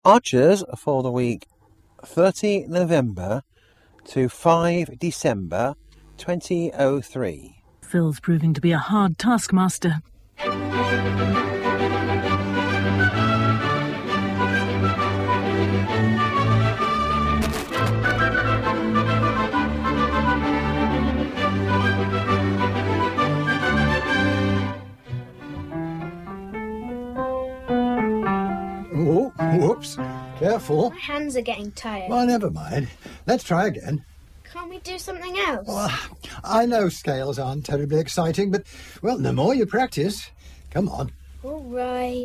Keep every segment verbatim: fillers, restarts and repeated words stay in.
Archers for the week thirtieth November to fifth December twenty oh three. Phil's proving to be a hard taskmaster. Oh, whoops. Careful. My hands are getting tired. Well, never mind. Let's try again. Can't we do something else? Well, I know scales aren't terribly exciting, but, well, the more you practice. Come on. All right.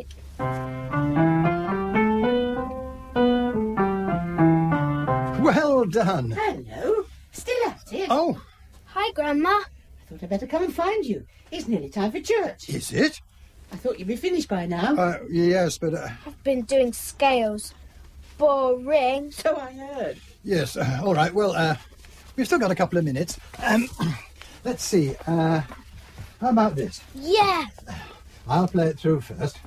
Well done. Hello. Still at it? Oh. Hi, Grandma. I thought I'd better come and find you. It's nearly time for church. Is it? I thought you'd be finished by now. Uh, yes, but... Uh, I've been doing scales. Boring. So I heard. yes, uh, all right. Well, uh, we've still got a couple of minutes. Um, let's see. Uh, how about this? Yeah. I'll play it through first.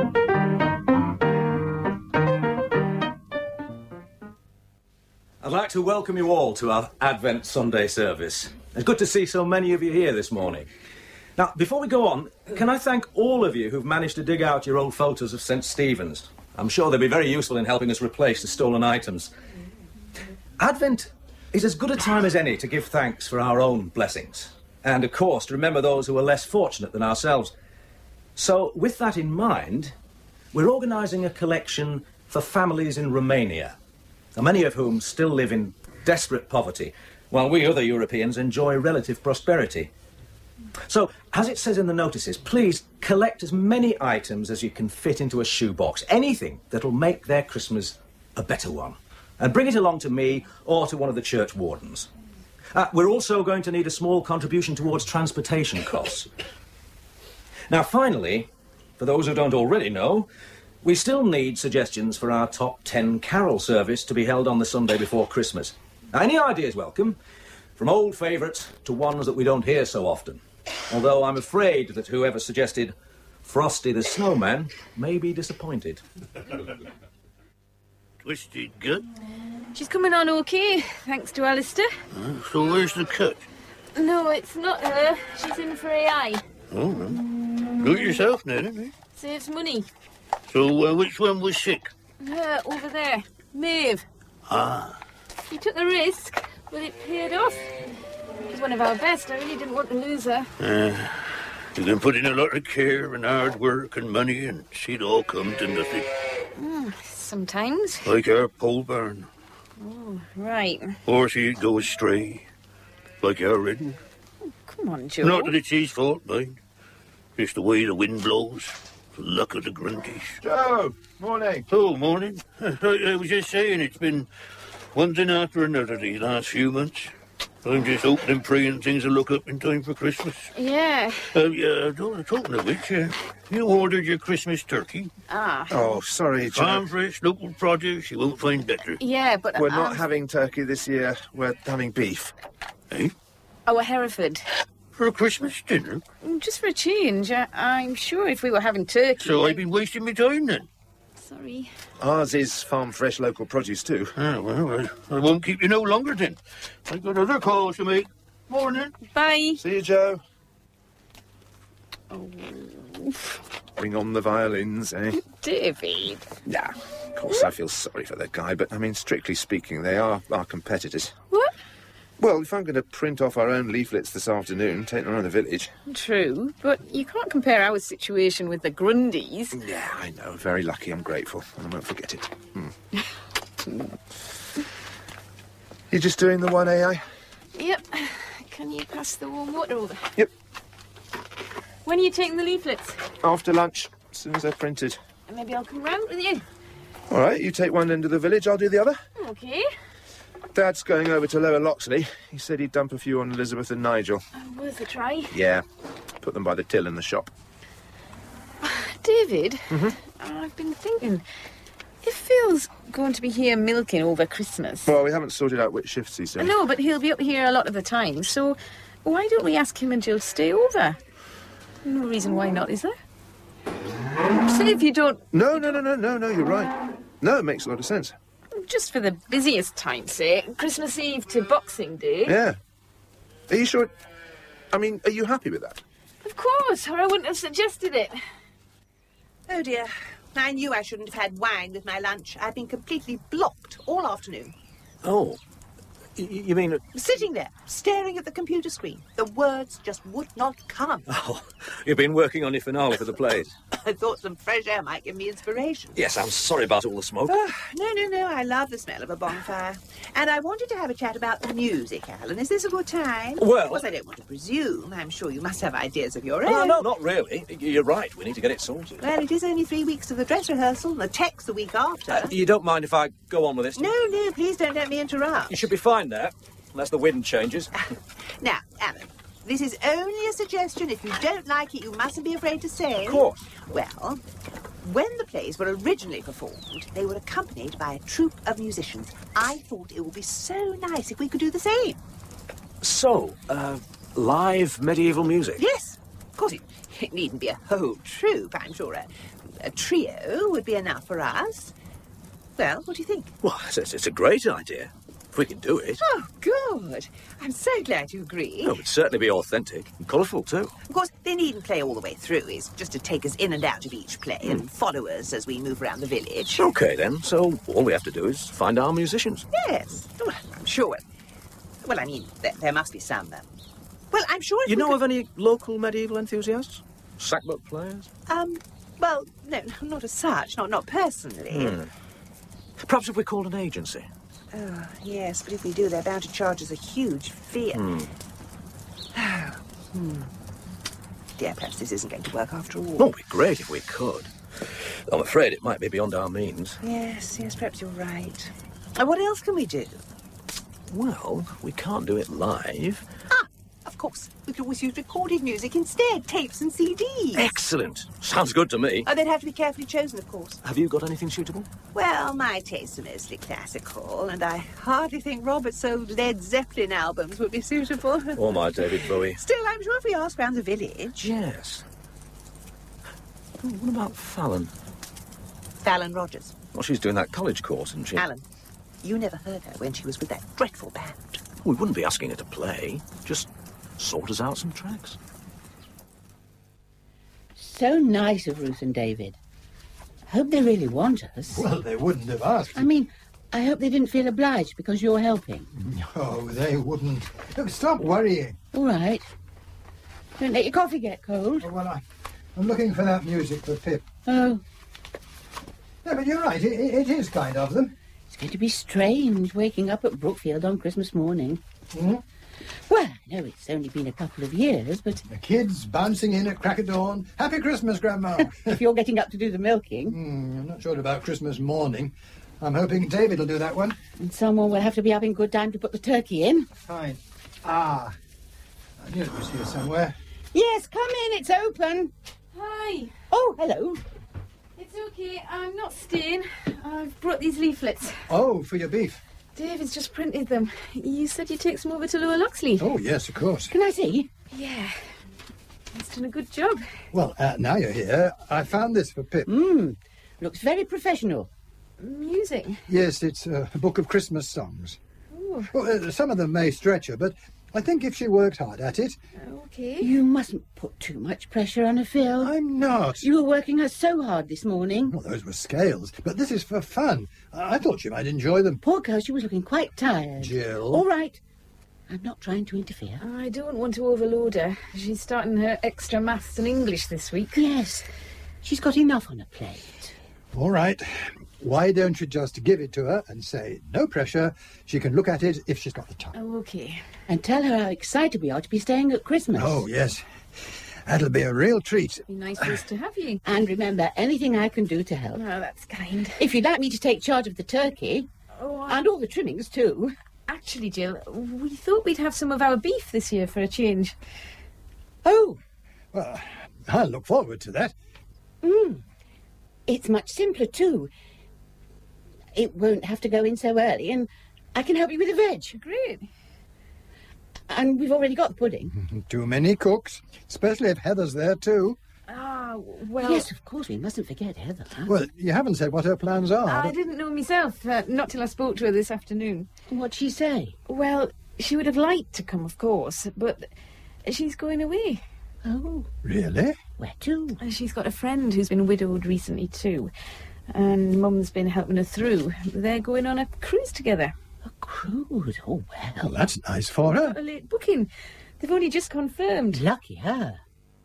I'd like to welcome you all to our Advent Sunday service. It's good to see so many of you here this morning. Now, before we go on, can I thank all of you who've managed to dig out your old photos of Saint Stephen's? I'm sure they'll be very useful in helping us replace the stolen items. Advent is as good a time as any to give thanks for our own blessings. And, of course, to remember those who are less fortunate than ourselves. So, with that in mind, we're organising a collection for families in Romania, many of whom still live in desperate poverty, while we other Europeans enjoy relative prosperity. So, as it says in the notices, please collect as many items as you can fit into a shoebox. Anything that'll make their Christmas a better one. And bring it along to me or to one of the church wardens. Uh, we're also going to need a small contribution towards transportation costs. Now, finally, for those who don't already know, we still need suggestions for our top ten carol service to be held on the Sunday before Christmas. Now, any ideas welcome, from old favourites to ones that we don't hear so often. Although I'm afraid that whoever suggested Frosty the Snowman may be disappointed. Twisted gut? She's coming on okay, thanks to Alistair. Uh, so where's the cut? No, it's not her. She's in for A I. Oh, well. Do it yourself then, isn't it? Saves money. So uh, which one was sick? Her, over there. Maeve. Ah. She took the risk, but it paid off. She's one of our best. I really didn't want to lose her. Uh, you can put in a lot of care and hard work and money and see it all come to nothing. Mm, sometimes. Like our pole barn. Oh, right. Or see it go astray. Like our Redden. Oh, come on, Joe. Not that it's his fault, mind. Just the way the wind blows. The luck of the Grundys. Joe, morning. Oh, morning. I, I was just saying, it's been one thing after another these last few months. I'm just hoping and praying things will look up in time for Christmas. Yeah. Uh, yeah, talking of which, uh, you ordered your Christmas turkey. Ah. Oh, sorry, Joe. Farm fresh, local produce, you won't find better. Yeah, but... We're um, not having turkey this year. We're having beef. Eh? Oh, a Hereford. For a Christmas dinner? Just for a change. I, I'm sure if we were having turkey... So I've been wasting my time, then? Sorry. Ours is farm fresh local produce, too. Ah, well, I, I won't keep you no longer, then. I've got other calls to make. Morning. Bye. See you, Joe. Oh. Bring on the violins, eh? David. Yeah, of course I feel sorry for the guy, but, I mean, strictly speaking, they are our competitors. What? Well, if I'm going to print off our own leaflets this afternoon, take them around the village... True, but you can't compare our situation with the Grundys. Yeah, I know. Very lucky. I'm grateful, and I won't forget it. Hmm. You just doing the one A I? Yep. Can you pass the warm water over? Yep. When are you taking the leaflets? After lunch, as soon as they're printed. Maybe I'll come round with you. All right, you take one end of the village, I'll do the other. Okay. Dad's going over to Lower Loxley. He said he'd dump a few on Elizabeth and Nigel. Oh, worth a try. Yeah. Put them by the till in the shop. David, mm-hmm. I've been thinking, if Phil's going to be here milking over Christmas... Well, we haven't sorted out which shifts he's in. No, but he'll be up here a lot of the time, so why don't we ask him and Jill stay over? No reason why not, is there? Say if you don't... No, no, no, no, no, no, you're right. No, it makes a lot of sense. Just for the busiest time's sake. Christmas Eve to Boxing Day. Yeah. Are you sure? I mean, are you happy with that? Of course, or I wouldn't have suggested it. Oh, dear. I knew I shouldn't have had wine with my lunch. I've been completely blocked all afternoon. Oh, y- you mean... Sitting there, staring at the computer screen. The words just would not come. Oh, you've been working on your finale for the plays. I thought some fresh air might give me inspiration. Yes, I'm sorry about all the smoke. Oh, no, no, no. I love the smell of a bonfire. And I wanted to have a chat about the music, Alan. Is this a good time? Well- Of course, I don't want to presume. I'm sure you must have ideas of your own. No, no, not really. Y- You're right. We need to get it sorted. Well, it is only three weeks to the dress rehearsal and the text the week after. Uh, you don't mind if I go on with this? No, no, please don't let me interrupt. You should be fine there, unless the wind changes. Now, Alan, this is only a suggestion. If you don't like it, you mustn't be afraid to say. Of course. Well, when the plays were originally performed, they were accompanied by a troupe of musicians. I thought it would be so nice if we could do the same. So, uh, live medieval music? Yes, of course, it, it needn't be a whole troupe, I'm sure. A, a trio would be enough for us. Well, what do you think? Well, it's, it's a great idea. If we can do it. Oh, good. I'm so glad you agree. Oh, it'd certainly be authentic and colourful, too. Of course, they needn't play all the way through. It's just to take us in and out of each play Hmm. and follow us as we move around the village. OK, then. So all we have to do is find our musicians. Yes. Well, I'm sure. Well, I mean, there, there must be some. Um, well, I'm sure if You we know could... of any local medieval enthusiasts? Sackbut players? Um, well, no, not as such. Not, not personally. Hmm. Perhaps if we called an agency. Oh, yes, but if we do, they're bound to charge us a huge fee. Hmm. Hmm. Dear, perhaps this isn't going to work after all. Oh, it'd be great if we could. I'm afraid it might be beyond our means. Yes, yes, perhaps you're right. And what else can we do? Well, we can't do it live. Ah, of course. We could always use recorded music instead, tapes and C Ds. Excellent. Sounds good to me. Oh, they'd have to be carefully chosen, of course. Have you got anything suitable? Well, my tastes are mostly classical, and I hardly think Robert's old Led Zeppelin albums would be suitable. Or my David Bowie. Still, I'm sure if we ask round the village... Yes. Oh, what about Fallon? Fallon Rogers. Well, she's doing that college course, isn't she? Alan, you never heard her when she was with that dreadful band. We wouldn't be asking her to play. Just sort us out some tracks. So nice of Ruth and David. Hope they really want us. Well, they wouldn't have asked. I mean, I hope they didn't feel obliged because you're helping. Oh, they wouldn't. Look, stop worrying. All right. Don't let your coffee get cold. Oh, well, I, I'm looking for that music for Pip. Oh, No, but you're right. It, it is kind of them. it's going to be strange waking up at Brookfield on Christmas morning. Mm-hmm. Well, I know it's only been a couple of years, but The kids bouncing in at crack of dawn. Happy Christmas, Grandma. if you're getting up to do the milking, Hmm, I'm not sure about Christmas morning. I'm hoping David will do that one. and someone will have to be up in good time to put the turkey in. Fine. Ah, I knew it was here somewhere. Yes, come in, it's open. Hi. Oh, hello. It's okay. I'm not staying. I've brought these leaflets. Oh, for your beef. David's just printed them. You said you'd take some over to Lower Loxley. Oh, yes, of course. Can I see? Yeah. He's done a good job. Well, uh, now you're here, I found this for Pip. Mmm, looks very professional. Music. Yes, it's uh, a book of Christmas songs. Oh, Well, uh, some of them may stretch her, but I think if she worked hard at it... okay. You mustn't put too much pressure on her, Phil. I'm not. You were working her so hard this morning. Well, those were scales, but this is for fun. I, I thought she might enjoy them. Poor girl, she was looking quite tired. Jill. All right. I'm not trying to interfere. I don't want to overload her. She's starting her extra maths and English this week. Yes, she's got enough on her plate. All right. Why don't you just give it to her and say, no pressure, she can look at it if she's got the time. Oh, okay. And tell her how excited we are to be staying at Christmas. Oh, yes. That'll be a real treat. Be nice for us to have you. And remember, anything I can do to help. Oh, that's kind. If you'd like me to take charge of the turkey, Oh, I... and all the trimmings too. Actually, Jill, we thought we'd have some of our beef this year for a change. Oh, Well, I'll look forward to that. mm. It's much simpler too. It won't have to go in so early, and I can help you with the veg. Great. And we've already got the pudding. Too many cooks, especially if Heather's there too. Ah, Oh, well... Yes, of course, we mustn't forget Heather. Well, you haven't said what her plans are. I didn't know myself, uh, not till I spoke to her this afternoon. What'd she say? Well, she would have liked to come, of course, but she's going away. Oh. Really? Where to? Uh, She's got a friend who's been widowed recently, too. And Mum's been helping her through. They're going on a cruise together. A cruise? Oh, well. Well, that's nice for her. A late booking. They've only just confirmed. Lucky her.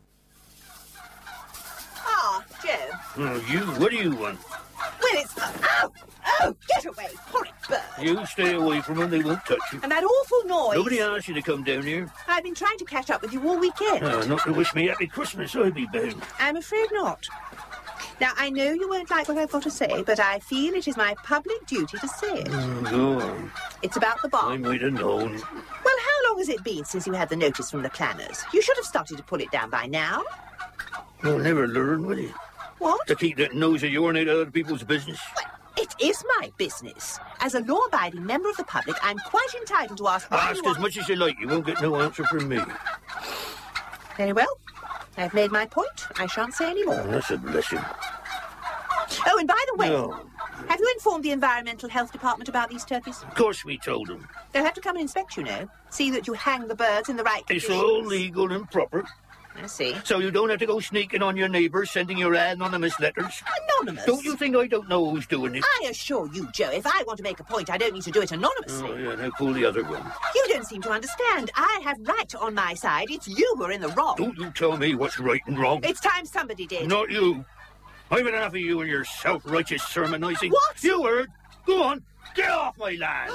Ah, Joe. Oh, you, what do you want? Well, it's... Oh! Oh! Get away, horrid bird. You stay away from them, they won't touch you. And that awful noise. Nobody asked you to come down here. I've been trying to catch up with you all weekend. Oh, not to wish me happy Christmas, I'd be bound. I'm afraid not. Now, I know you won't like what I've got to say, but I feel it is my public duty to say it. Mm, go on. It's about the I barn. might have known. Well, how long has it been since you had the notice from the planners? You should have started to pull it down by now. You'll never learn, will you? What? To keep that nose of yours out of other people's business. Well, it is my business. As a law-abiding member of the public, I'm quite entitled to ask... what Ask you as want- much as you like, you won't get no answer from me. Very well. I've made my point. I shan't say any Oh, more. that's a blessing. Oh, and by the way, No. have you informed the Environmental Health Department about these turkeys? Of course we told them. They'll have to come and inspect, you know. See that you hang the birds in the right It's conditions. all legal and proper. I see. So you don't have to go sneaking on your neighbours, sending your anonymous letters. Anonymous? Don't you think I don't know who's doing this? I assure you, Joe, if I want to make a point, I don't need to do it anonymously. Oh, yeah, now pull the other one. You don't seem to understand. I have right on my side. It's you who are in the wrong. Don't you tell me what's right and wrong. It's time somebody did. Not you. I've had enough of you and your self-righteous sermonising. What? You heard. Go on, get off my land.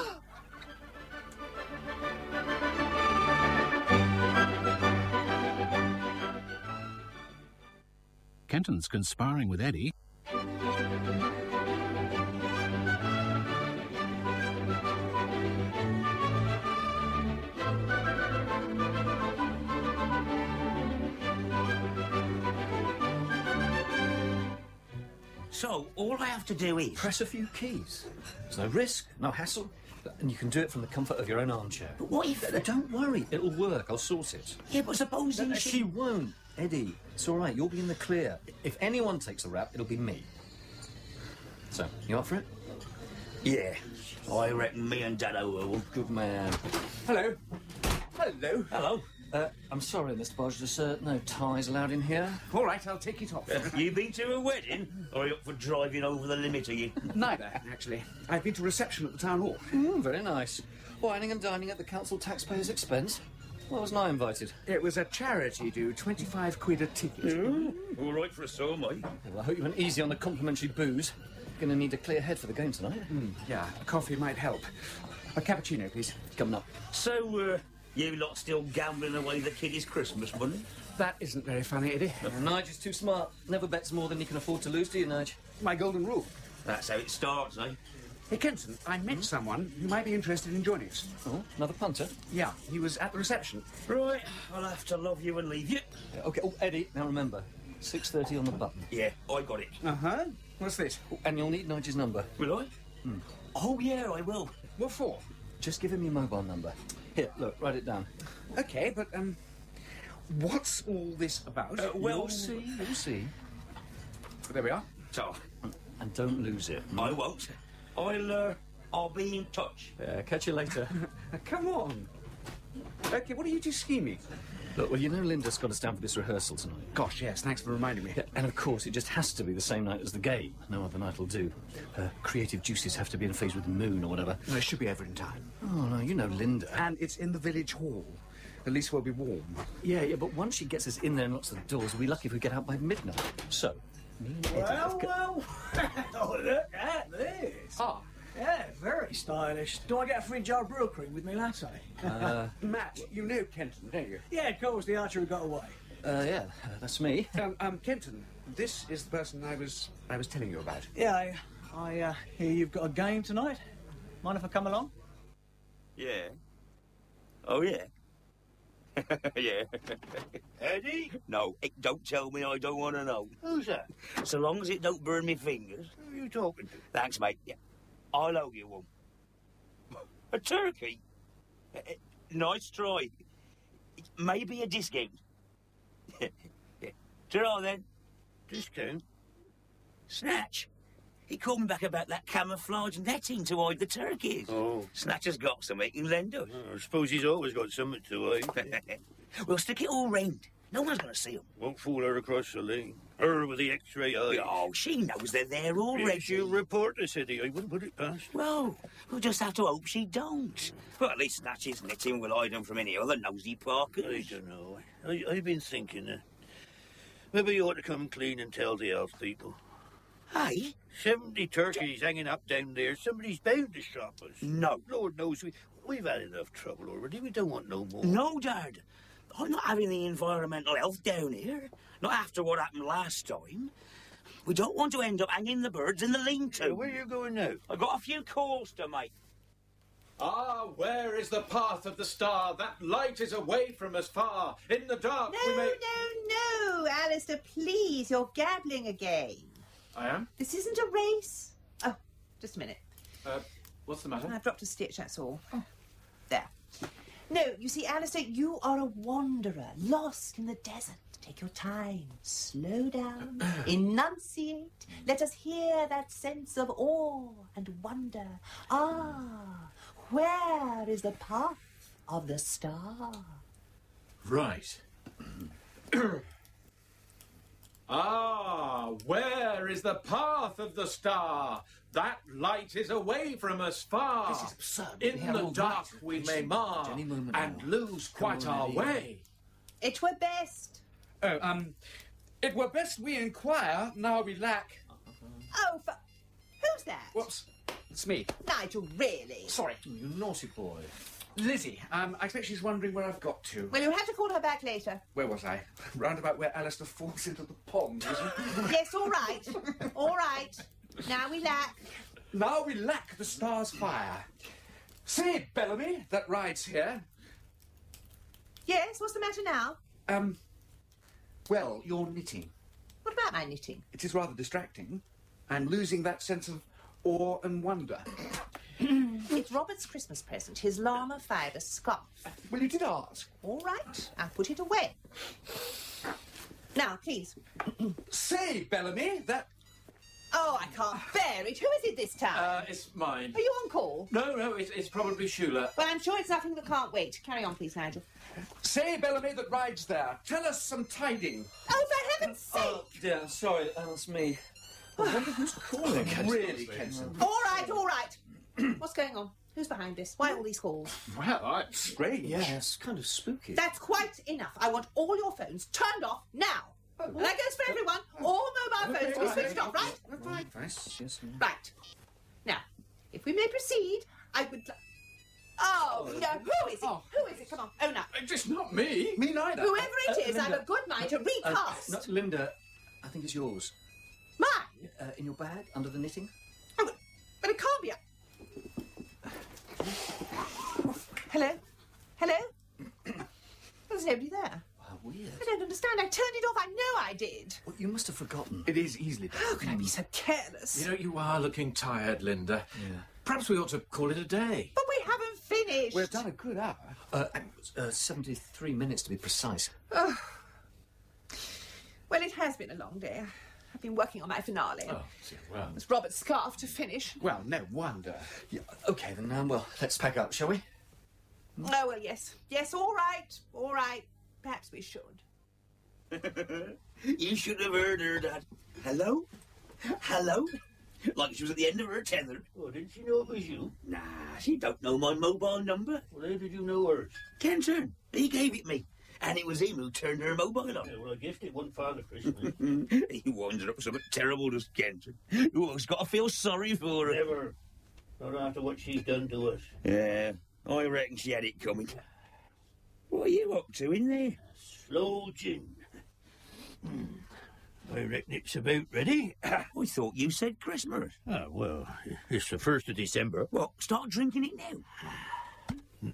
Kenton's conspiring with Eddie. So, all I have to do is... Press a few keys. There's no risk, no hassle, and you can do it from the comfort of your own armchair. But what if... Don't worry, it'll work. I'll sort it. Yeah, but supposing No, she... she won't. Eddie, it's all right. You'll be in the clear. If anyone takes the rap, it'll be me. So, you up for it? Yeah, I reckon me and Dado will. Good man. Hello. Hello. Hello. Uh, I'm sorry, Mister Bodge, there's uh, no ties allowed in here. All right, I'll take it off. You been to a wedding? Or are you up for driving over the limit, are you? Neither, actually. I've been to reception at the town hall. Mm, very nice. Whining and dining at the council taxpayers' expense. Why wasn't I invited? It was a charity do, twenty-five quid a ticket. Mm, all right for a soul, mate. Well, I hope you went easy on the complimentary booze. Going to need a clear head for the game tonight. Mm, yeah, coffee might help. A cappuccino, please. Coming up. So, uh, you lot still gambling away the kiddies' Christmas money? That isn't very funny, Eddie. Uh, Nige is too smart. Never bets more than he can afford to lose, do you, Nige? My golden rule. That's how it starts, eh? Hey, Kenton, I met someone who might be interested in joining us. Oh, another punter? Yeah, he was at the reception. Right, I'll have to love you and leave you. Yeah, OK, oh, Eddie, now remember, six thirty on the button. Yeah, I got it. Uh-huh. What's this? Oh, and you'll need Nige's number. Will I? Hmm. Oh, yeah, I will. What for? Just give him your mobile number. Here, look, write it down. OK, but, um, what's all this about? Uh, well, You'll see, you'll see. There we are. So, And don't lose it. I won't. I'll, uh, I'll be in touch. Yeah, catch you later. Come on. OK, what are you two scheming? Look, well, you know Linda's got us down for this rehearsal tonight. Gosh, yes, thanks for reminding me. Yeah, and of course, it just has to be the same night as the game. No other night will do. Her creative juices have to be in phase with the moon or whatever. No, it should be over in time. Oh, no, you know Linda. And it's in the village hall. At least we'll be warm. Yeah, yeah, but once she gets us in there and locks the doors, we'll be lucky if we get out by midnight. So, me and Eddie have got- well, look at this. Ah. Yeah, very stylish. Do I get a free jar of brew cream with me latte? Uh, Matt, you know Kenton, don't you? Yeah, of course, the archer who got away. Uh, yeah, uh, that's me. Um, um, Kenton, this is the person I was I was telling you about. Yeah, I, I uh, hear you've got a game tonight. Mind if I come along? Yeah. Oh, yeah. Yeah. Eddie? No, it don't tell me I don't want to know. Who's that? So long as it don't burn me fingers. Who are you talking to? Thanks, mate. Yeah. I'll owe you one. A turkey? Eh, eh, Nice try. Maybe a discount. Yeah. Ta-ra then. Discount? Snatch. He called me back about that camouflage netting to hide the turkeys. Oh. Snatch has got something he can lend us. Oh, I suppose he's always got something to hide. We'll stick it all round. No one's going to see them. Won't fool her across the lane. Her with the X-ray eyes. Oh, she knows they're there already. Yeah, she'll report us, Eddie. I wouldn't put it past her. Well, we'll just have to hope she don't. Well, at least Snatch's knitting will hide them from any other nosy parkers. I don't know. I, I've been thinking that maybe you ought to come clean and tell the elf people. Hey? Seventy turkeys hanging up down there. Somebody's bound to stop us. No. Lord knows we, we've had enough trouble already. We don't want no more. No, Dad. I'm not having the environmental health down here. Not after what happened last time. We don't want to end up hanging the birds in the lean-to. Where are you going now? I've got a few calls to make. Ah, where is the path of the star? That light is away from us far. In the dark No, we may... no, no, Alistair, please, you're gabbling again. I am? This isn't a race. Oh, just a minute. Uh, what's the matter? I've dropped a stitch, that's all. Oh. There. No, you see, Alistair, you are a wanderer, lost in the desert. Take your time, slow down, enunciate. Let us hear that sense of awe and wonder. Ah, where is the path of the star? Right. Ah, where is the path of the star? That light is away from us far. This is absurd. In We have the all dark night. we It's may mar any moment and now. lose Come quite on, our Eddie. way. It were best. Oh, um, it were best we inquire, now we lack... Oh, for... Who's that? Whoops, it's me. Nigel, really? Sorry. You naughty boy. Lizzie, um, I expect she's wondering where I've got to. Well, you'll have to call her back later. Where was I? Round about where Alistair falls into the pond, isn't it? Yes, all right. All right. Now we lack... Now we lack the star's fire. Say, Bellamy, that rides here. Yes, what's the matter now? Um, well, you're knitting. What about my knitting? It is rather distracting. I'm losing that sense of awe and wonder. It's Robert's Christmas present, his llama fibre scarf. Well, you did ask. All right, I'll put it away. Now, please. Say, Bellamy, that... Oh, I can't bear it. Who is it this time? Uh, it's mine. Are you on call? No, no, it's, it's probably Shula. Well, I'm sure it's nothing that can't wait. Carry on, please, Nigel. Say, Bellamy, that rides there. Tell us some tiding. Oh, for heaven's sake! Oh, dear, sorry, that was me. I wonder who's calling. Really, Kenson? All right, all right. What's going on? Who's behind this? Why all these calls? Well, it's strange. Yeah, it's kind of spooky. That's quite enough. I want all your phones turned off now. And that goes for everyone. All mobile phones to be switched off, right? Right. Yes, yes. Right. Now, if we may proceed, I would... Li- oh, no. Who is it? Who is it? Come on. Oh, no. It's not me. Me neither. Whoever it Uh, is, I've Linda. a good mind to recast. Uh, no, Linda, I think it's yours. Mine? Uh, in your bag, under the knitting? Oh, but, but it can't be. A... Hello? Hello? There's nobody there. How weird. I don't understand. I turned it off. I know I did. Well, you must have forgotten. It is easily done. How can I be so careless? You know, you are looking tired, Linda. Yeah. Perhaps we ought to call it a day. But we haven't finished. We've done a good hour. Uh, uh, seventy-three minutes to be precise. Oh. Well, it has been a long day. I've been working on my finale. Oh, well. It's Robert's scarf to finish. Well, no wonder. Yeah, okay, then, um, well, let's pack up, shall we? Oh, well, yes. Yes, all right. All right. Perhaps we should. You should have heard her, Dad. Hello? Hello? Like she was at the end of her tether. Oh, didn't she know it was you? Nah, she don't know my mobile number. Well, how did you know hers? Kenton, he gave it me. And it was him who turned her mobile on. Yeah, well, I guessed it wasn't Father Christmas. He winds her up something terrible, does Kenton. You always got to feel sorry for her. Never. Not after what she's done to us. Yeah, I reckon she had it coming. What are you up to in there? Slow gin. Hmm. I reckon it's about ready. I thought you said Christmas. Ah, well, it's the first of December. Well, start drinking it now.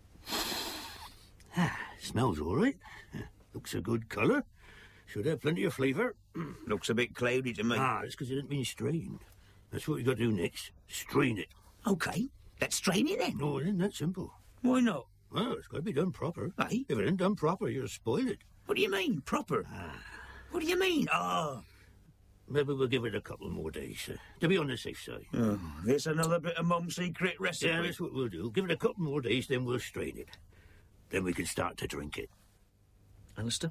Ah, smells all right. Looks a good colour. Should have plenty of flavour. Looks a bit cloudy to me. Ah, it's because it hasn't been strained. That's what you got to do next. Strain it. OK, let's strain it then. No, it isn't that simple. Why not? Well, it's got to be done proper. Aye? If it ain't done proper, you'll spoil it. What do you mean, proper? Ah. What do you mean? Ah, maybe we'll give it a couple more days, uh, to be on the safe side. Oh, it's another bit of Mum's secret recipe. Yeah, that's what we'll do. Give it a couple more days, then we'll strain it. Then we can start to drink it. Alistair?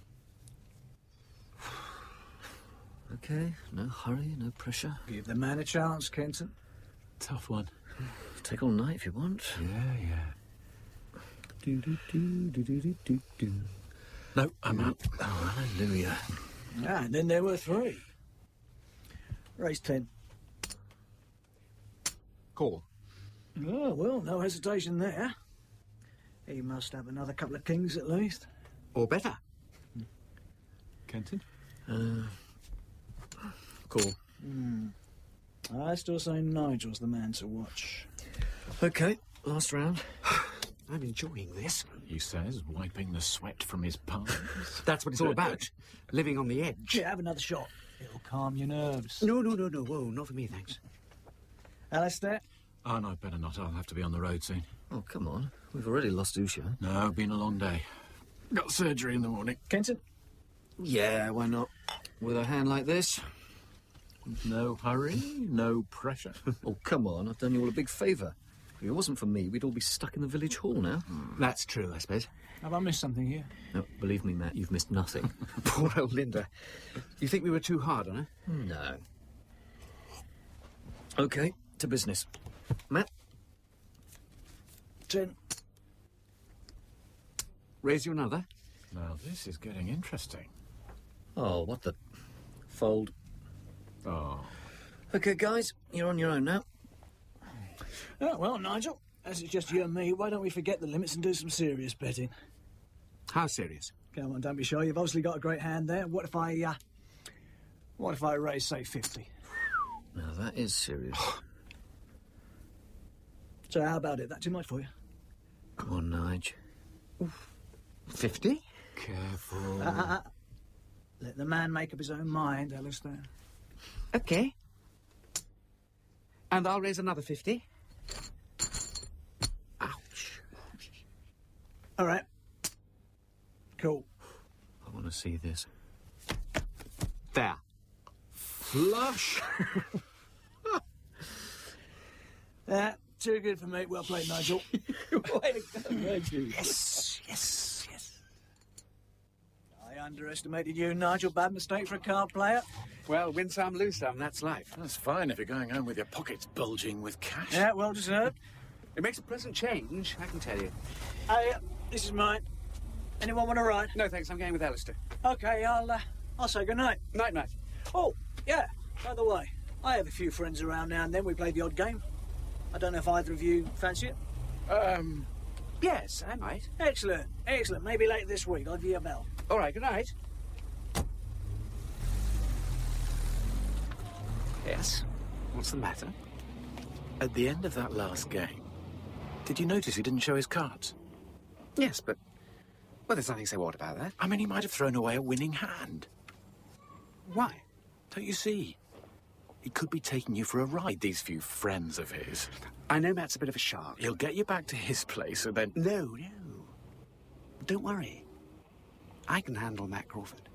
Okay, no hurry, no pressure. Give the man a chance, Kenton. Tough one. Take all night if you want. Yeah, yeah. Do, do, do, do, do, do, do, do. No, I'm out. Oh, hallelujah. Ah, and then there were three. Raise ten. Call. Oh, well, no hesitation there. He must have another couple of kings at least. Or better. Kenton? Uh, call. Hmm. I still say Nigel's the man to watch. Okay, last round. I'm enjoying this. He says, wiping the sweat from his palms. That's what it's all about. Living on the edge. Yeah, have another shot. It'll calm your nerves. No, no, no, no. Whoa, not for me, thanks. Alistair? Oh, no, better not. I'll have to be on the road soon. Oh, come on. We've already lost Usha. No, been a long day. Got surgery in the morning. Kenton? Yeah, why not? With a hand like this? No hurry, no pressure. Oh, come on. I've done you all a big favour. If it wasn't for me, we'd all be stuck in the village hall now. Mm. That's true, I suppose. Have I missed something here? No, believe me, Matt, you've missed nothing. Poor old Linda. You think we were too hard on her? No. OK, to business. Matt? Ten. Raise you another? Now, this is getting interesting. Oh, what the... Fold. Oh. OK, guys, you're on your own now. Oh, well, Nigel, as it's just you and me, why don't we forget the limits and do some serious betting? How serious? Come on, don't be shy. You've obviously got a great hand there. What if I, uh... What if I raise, say, fifty? Now, that is serious. So how about it? That too much for you? Come on, Nige. Fifty? Careful. Uh, uh, uh. Let the man make up his own mind, Alistair. OK. And I'll raise another fifty. Ouch. All right. Cool. I want to see this. There. Flush! Yeah, too good for me. Well played, Nigel. Way to go, Nigel. Yes, yes, yes. I underestimated you, Nigel. Bad mistake for a card player. Well, win some, lose some. That's life. That's fine if you're going home with your pockets bulging with cash. Yeah, well deserved. It makes a pleasant change, I can tell you. Hey, uh, this is mine. Anyone want to ride? No, thanks. I'm going with Alistair. Okay, I'll, uh, I'll say good night. Night, night. Oh, yeah, by the way, I have a few friends around now and then. We play the odd game. I don't know if either of you fancy it. Um, yes, I might. Excellent, excellent. Maybe later this week. I'll give you a bell. All right, good night. Yes? What's the matter? At the end of that last game, did you notice he didn't show his cards? Yes, but... Well, there's nothing so odd about that. I mean, he might have thrown away a winning hand. Why? Don't you see? He could be taking you for a ride, these few friends of his. I know Matt's a bit of a shark. He'll get you back to his place and then... No, no. Don't worry. I can handle Matt Crawford.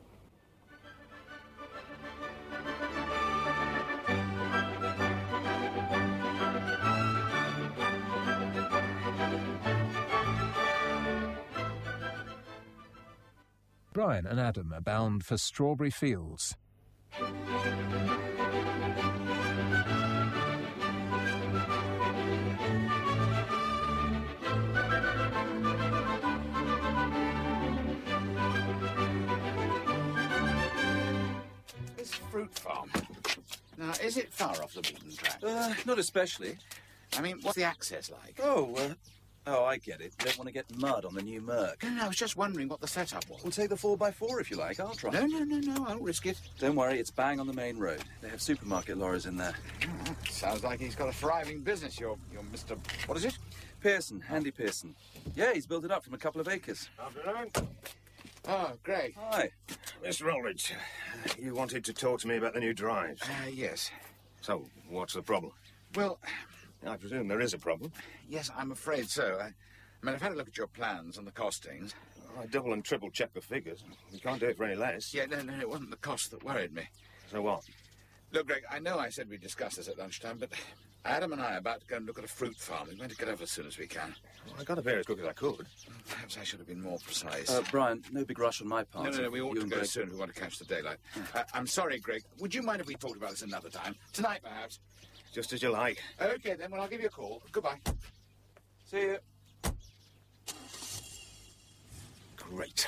Brian and Adam are bound for Strawberry Fields. This fruit farm. Now, is it far off the beaten track? Uh, not especially. I mean, what's the access like? Oh, uh, oh, I get it. Don't want to get mud on the new Merc. No, no, I was just wondering what the setup was. We'll take the four by four if you like. I'll try. No, no, no, no, I'll risk it. Don't worry, it's bang on the main road. They have supermarket lorries in there. Oh, sounds like he's got a thriving business, your, your Mister What is it? Pearson, Andy Pearson. Yeah, he's built it up from a couple of acres. Afternoon. Oh, Greg. Hi. Mister Roldridge, you wanted to talk to me about the new drives. Uh, yes. So, what's the problem? Well... I presume there is a problem. Yes, I'm afraid so. I, I mean, I've had a look at your plans and the costings. I double and triple check the figures. We can't do it for any less. Yeah, no, no, it wasn't the cost that worried me. So what? Look, Greg, I know I said we'd discuss this at lunchtime, but Adam and I are about to go and look at a fruit farm. We're going to get over as soon as we can. Well, I got up here as quick as I could. Perhaps I should have been more precise. Uh, Brian, no big rush on my part. No, no, no, we ought You to and go Greg- soon if we want to catch the daylight. Uh, I'm sorry, Greg. Would you mind if we talked about this another time? Tonight, perhaps? Just as you like. OK, then, well, I'll give you a call. Goodbye. See you. Great.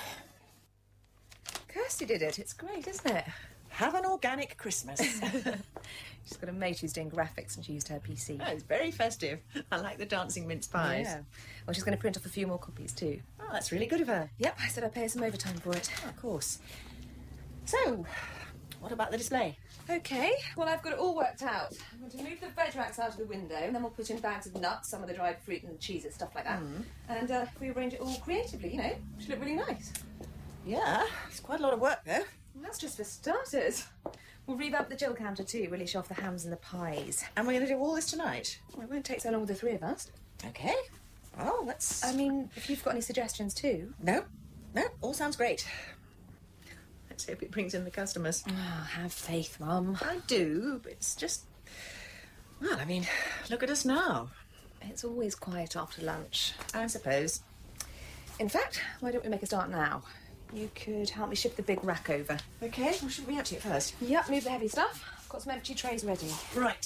Kirsty did it. It's great, isn't it? Have an organic Christmas. She's got a mate who's doing graphics and she used her P C. Oh, it's very festive. I like the dancing mince pies. Yeah. Well, she's going to print off a few more copies too. Oh, that's really good of her. Yep, I said I'd pay her some overtime for it. Oh, of course. So, what about the display? OK, well, I've got it all worked out. I'm going to move the veg racks out of the window and then we'll put in bags of nuts, some of the dried fruit and cheeses, stuff like that. Mm. And uh, if we arrange it all creatively, you know, it should look really nice. Yeah, it's quite a lot of work, though. And that's just for starters. We'll revamp the Jill counter too, really show off the hams and the pies. And we're going to do all this tonight? Well, it won't take so long with the three of us. OK. Well, let's... I mean, if you've got any suggestions too. No. No, all sounds great. Let's hope it brings in the customers. Oh, have faith, Mum. I do, but it's just... Well, I mean, look at us now. It's always quiet after lunch. I suppose. In fact, why don't we make a start now? You could help me shift the big rack over. OK, well, shouldn't we empty it first? Yep, move the heavy stuff. I've got some empty trays ready. Right.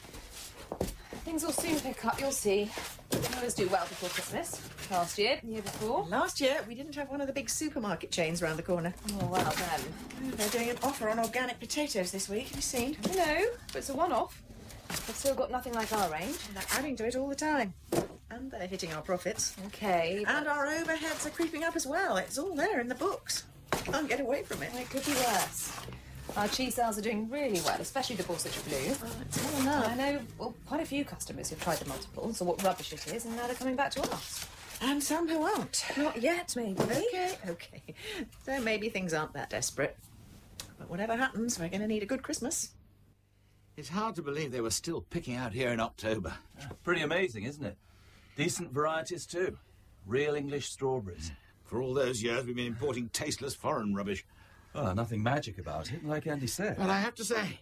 Things will soon pick up, you'll see. We always do well before Christmas. Last year, the year before. Last year, we didn't have one of the big supermarket chains round the corner. Oh, well then. They're doing an offer on organic potatoes this week. Have you seen? No, but it's a one-off. They've still got nothing like our range. They're adding to it all the time. And they're hitting our profits. OK. But... And our overheads are creeping up as well. It's all there in the books. Can't get away from it. Well, it could be worse. Our cheese sales are doing really well, especially the Borsetshire Blue. Oh, it's all enough. I know, well, quite a few customers who've tried the multiple, so what rubbish it is, and now they're coming back to us. And some who aren't. Not yet, maybe. OK, OK. So maybe things aren't that desperate. But whatever happens, we're going to need a good Christmas. It's hard to believe they were still picking out here in October. Pretty amazing, isn't it? Decent varieties too. Real English strawberries. For all those years, we've been importing tasteless foreign rubbish. Well, nothing magic about it, like Andy said. Well, I have to say,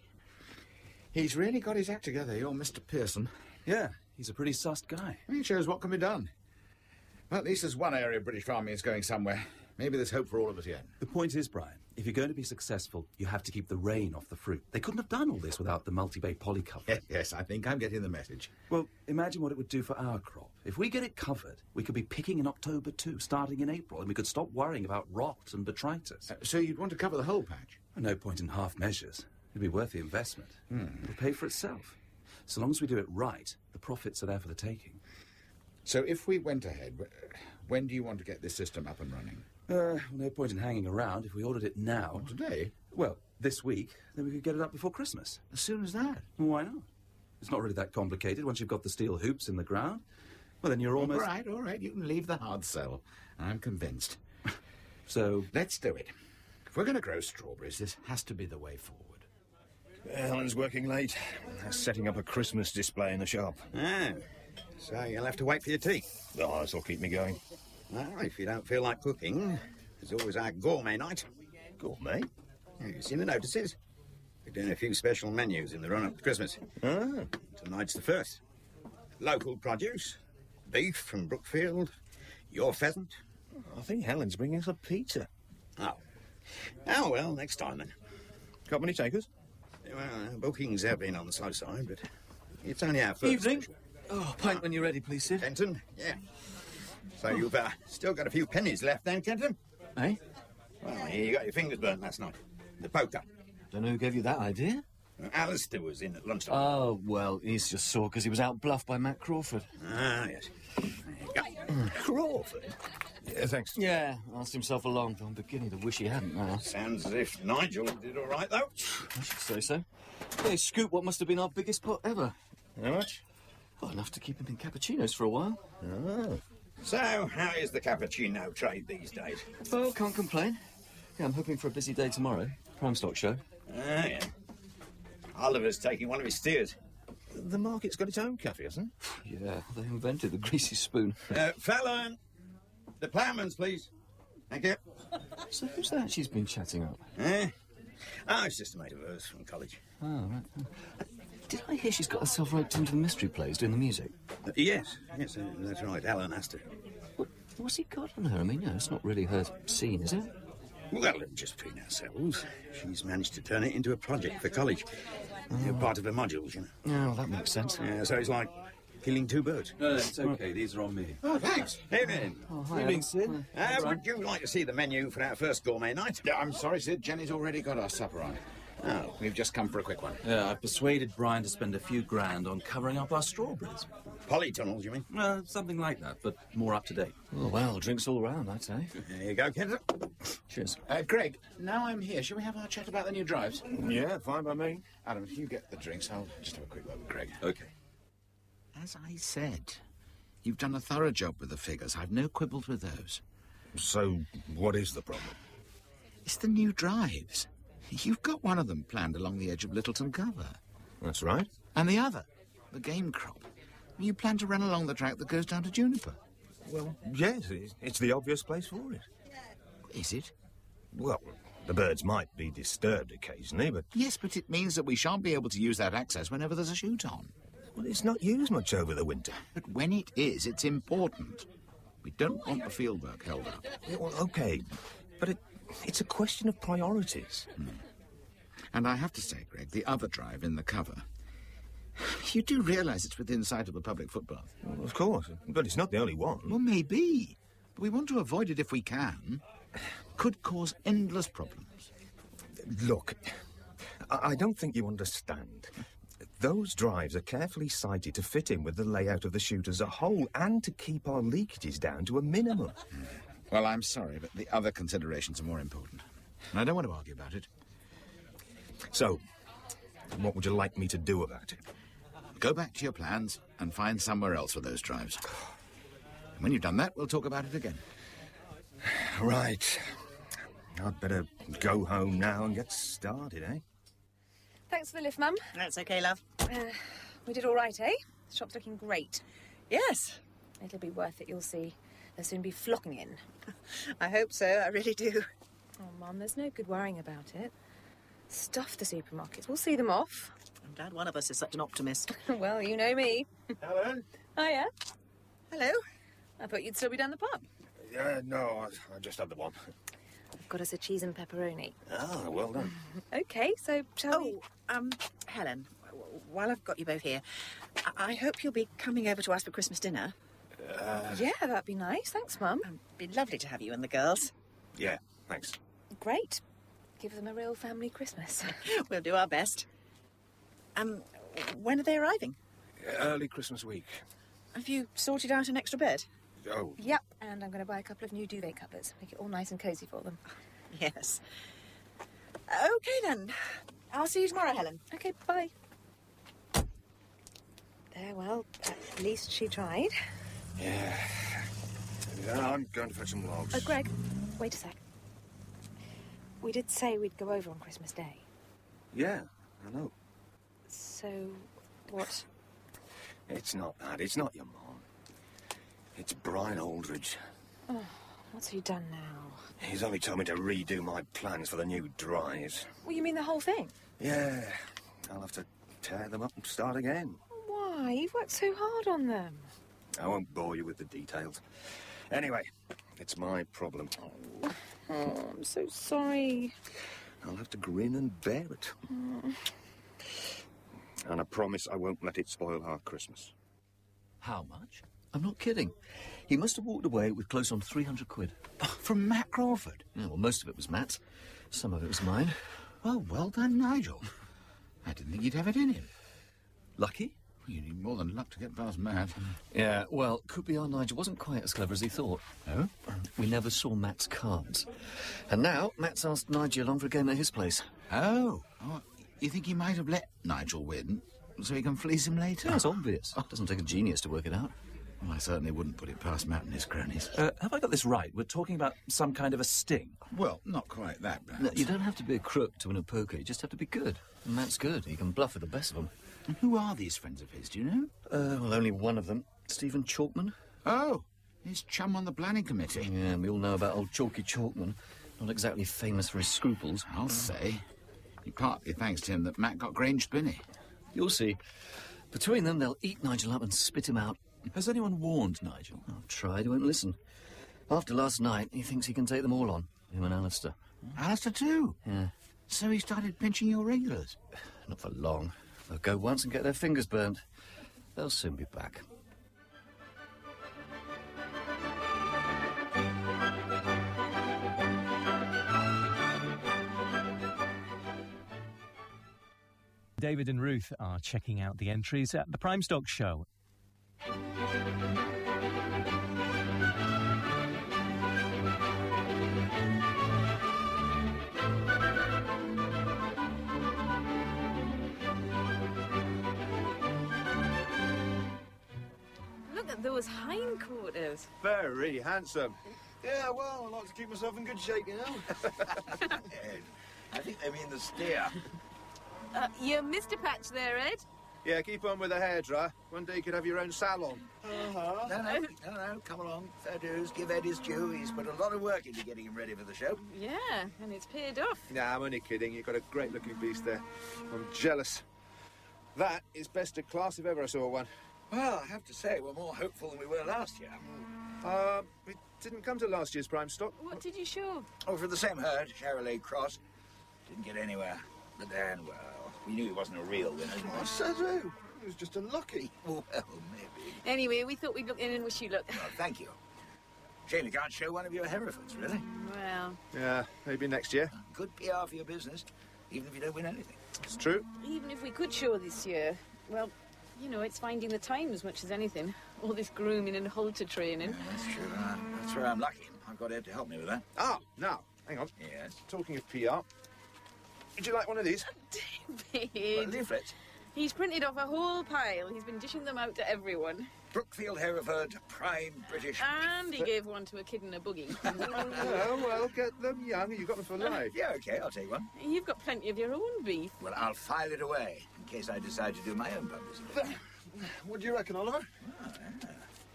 he's really got his act together, your Mister Pearson. Yeah, he's a pretty sussed guy. He shows what can be done. Well, at least there's one area of British farming is going somewhere. Maybe there's hope for all of us yet. The point is, Brian, if you're going to be successful, you have to keep the rain off the fruit. They couldn't have done all this without the multi-bay polycover. Yes, yes, I think I'm getting the message. Well, imagine what it would do for our crop. If we get it covered, we could be picking in October too, starting in April, and we could stop worrying about rot and botrytis. Uh, so you'd want to cover the whole patch? No point in half measures. It'd be worth the investment. Hmm. It'll pay for itself. So long as we do it right, the profits are there for the taking. So if we went ahead, when do you want to get this system up and running? Uh, well, no point in hanging around. If we ordered it now... What, today? Well, this week, then we could get it up before Christmas. As soon as that? Well, why not? It's not really that complicated once you've got the steel hoops in the ground. Well, then you're almost... All right, all right, you can leave the hard sell. I'm convinced. So... Let's do it. If we're going to grow strawberries, this has to be the way forward. Helen's working late. Setting up a Christmas display in the shop. Ah, so you'll have to wait for your tea. Oh, this'll keep me going. Well, if you don't feel like cooking, there's always our gourmet night. Gourmet? Yeah, you've seen the notices. We're doing a few special menus in the run-up to Christmas. Ah. Tonight's the first. Local produce, beef from Brookfield, your pheasant. I think Helen's bringing us a pizza. Oh. Oh, well, next time then. Got many takers? Well, bookings have been on the slow side, but it's only our first. Evening. Special. Oh, pint when you're ready, please, Sid. Kenton, yeah. So you've uh, still got a few pennies left then, Kenton? Eh? Well, you got your fingers burnt last night. The poker. Don't know who gave you that idea. Uh, Alistair was in at lunchtime. Oh, well, he's just sore because he was out-bluffed by Matt Crawford. Ah, yes. There you go. Crawford? Yeah, thanks. Yeah, asked himself along. I'm beginning to wish he hadn't now. Sounds as if Nigel did all right, though. I should say so. Yeah, he scooped what must have been our biggest pot ever. How much? Well, enough to keep him in cappuccinos for a while. Oh. So, how is the cappuccino trade these days? Well, can't complain. Yeah, I'm hoping for a busy day tomorrow. Prime stock show. Ah, yeah. Oliver's taking one of his steers. The market's got its own cafe, hasn't it? Yeah, they invented the greasy spoon. Uh, Fallon! The ploughman's, please. Thank you. So who's that she's been chatting up? Eh? Ah, it's just a mate of hers from college. Oh, right. Uh, did I hear she's got herself roped into the mystery plays doing the music? Uh, yes, yes, uh, that's right. Alan asked her. What, what's he got on her? I mean, no, it's not really her scene, is it? Well, just between ourselves, she's managed to turn it into a project for college. Oh. You know, part of her modules, you know. Yeah, well, that makes sense. Yeah, so it's like killing two birds. No, no, it's okay. These are on me. Oh, thanks. Evening. Oh, hi, Evening, Adam. Sid. Uh, would you like to see the menu for our first gourmet night? Yeah, I'm sorry, Sid. Jenny's already got our supper on. Oh, we've just come for a quick one. Yeah, I've persuaded Brian to spend a few grand on covering up our strawberries. Polytunnels, you mean? Uh, something like that, but more up to date. Oh, well, drinks all round, I'd say. There you go, Kendra. Cheers. Uh, Greg, now I'm here, shall we have our chat about the new drives? Yeah, fine by me. Adam, if you get the drinks, I'll just have a quick word with Greg. Okay. As I said, you've done a thorough job with the figures. I've no quibbles with those. So, what is the problem? It's the new drives. You've got one of them planned along the edge of Littleton Cover. That's right. And the other, the game crop. You plan to run along the track that goes down to Juniper. Well, yes, it's, it's the obvious place for it. Is it? Well, the birds might be disturbed occasionally, but... Yes, but it means that we shan't be able to use that access whenever there's a shoot on. Well, it's not used much over the winter. But when it is, it's important. We don't want the fieldwork held up. Yeah, well, OK, but it, it's a question of priorities. Hmm. And I have to say, Greg, the other drive in the cover... You do realise it's within sight of a public footpath? Well, of course, but it's not the only one. Well, maybe. But we want to avoid it if we can. Could cause endless problems. Look, I, I don't think you understand. Those drives are carefully sited to fit in with the layout of the shoot as a whole and to keep our leakages down to a minimum. Well, I'm sorry, but the other considerations are more important. And I don't want to argue about it. So, what would you like me to do about it? Go back to your plans and find somewhere else for those drives. And when you've done that, we'll talk about it again. Right. I'd better go home now and get started, eh? Thanks for the lift, Mum. That's okay, love. Uh, we did all right, eh? The shop's looking great. Yes. It'll be worth it, you'll see. They'll soon be flocking in. I hope so, I really do. Oh, Mum, there's no good worrying about it. Stuff the supermarkets. We'll see them off. I'm glad one of us is such an optimist. Well, you know me. Helen? Hiya. Hello. I thought you'd still be down the pub. Yeah, no, I, I just had the one. I've got us a cheese and pepperoni. Ah, well done. OK, so shall oh, we... um, Helen, while I've got you both here, I, I hope you'll be coming over to us for Christmas dinner. Uh, yeah, that'd be nice. Thanks, Mum. It'd be lovely to have you and the girls. Yeah, thanks. Great. Give them a real family Christmas. We'll do our best. Um, when are they arriving? Early Christmas week. Have you sorted out an extra bed? Oh. Yep, and I'm going to buy a couple of new duvet covers. Make it all nice and cosy for them. Yes. OK, then. I'll see you tomorrow, Helen. OK, bye. There, well, at least she tried. Yeah. Yeah, I'm going to fetch some logs. Oh, Greg, wait a sec. We did say we'd go over on Christmas Day. Yeah, I know. So, what? It's not that. It's not your mom. It's Brian Aldridge. Oh, what's he done now? He's only told me to redo my plans for the new drives. Well, you mean the whole thing? Yeah. I'll have to tear them up and start again. Why? You've worked so hard on them. I won't bore you with the details. Anyway, it's my problem. Oh, oh I'm so sorry. I'll have to grin and bear it. Oh. And I promise I won't let it spoil our Christmas. How much? I'm not kidding. He must have walked away with close on three hundred quid. From Matt Crawford? Yeah, well, most of it was Matt's. Some of it was mine. Well, well done, Nigel. I didn't think you'd have it in him. Lucky? You need more than luck to get past Matt. Yeah, well, could be our Nigel wasn't quite as clever as he thought. Oh? We never saw Matt's cards. And now Matt's asked Nigel along for a game at his place. Oh. Oh, you think he might have let Nigel win so he can fleece him later? That's obvious. It doesn't take a genius to work it out. Well, I certainly wouldn't put it past Matt and his cronies. Uh, have I got this right? We're talking about some kind of a sting? Well, not quite that, perhaps. No, you don't have to be a crook to win a poker. You just have to be good. And Matt's good. He can bluff with the best of them. And who are these friends of his, do you know? Uh, well, only one of them. Stephen Chalkman. Oh, his chum on the planning committee. Yeah, we all know about old Chalky Chalkman. Not exactly famous for his scruples. I'll say. Partly thanks to him that Matt got Grange Spinney. You'll see. Between them, they'll eat Nigel up and spit him out. Has anyone warned Nigel? I've tried, he won't listen. After last night, he thinks he can take them all on, him and Alistair. Alistair too? Yeah. So he started pinching your regulars? Not for long. They'll go once and get their fingers burnt. They'll soon be back. David and Ruth are checking out the entries at the Prime Stock Show. Look at those hindquarters. Very handsome. Yeah, well, I like to keep myself in good shape, you know. I think they mean the steer. Uh, you're Mister Patch there, Ed? Yeah, keep on with the hairdryer. One day you could have your own salon. Uh-huh. No, no, no, no, come along. Fair dues, give Ed his due. He's put a lot of work into getting him ready for the show. Yeah, and it's paid off. Nah, I'm only kidding. You've got a great-looking beast there. I'm jealous. That is best of class if ever I saw one. Well, I have to say, we're more hopeful than we were last year. Uh, it didn't come to last year's prime stock. What did you show? Oh, for the same herd, Charolais Cross. Didn't get anywhere. But then, well, we knew he wasn't a real winner. I said who? He was just unlucky. Well, maybe. Anyway, we thought we'd look in and wish you luck. Oh, thank you. Shame you can't show one of your Herefords, really. Well... Yeah, maybe next year. Good P R for your business, even if you don't win anything. It's true. Even if we could show this year, well, you know, it's finding the time as much as anything. All this grooming and halter training. Yeah, that's true. Uh, that's where I'm lucky. I've got Ed to help me with that. Ah, now, hang on. Yes? Talking of P R, would you like one of these? David. Well, leaflets. He's printed off a whole pile. He's been dishing them out to everyone. Brookfield Hereford, prime British. And he gave one to a kid in a buggy. Oh, well, get them young and you've got them for life. Yeah, OK, I'll take one. You've got plenty of your own beef. Well, I'll file it away in case I decide to do my own publicity. What do you reckon, Oliver? Oh, yeah.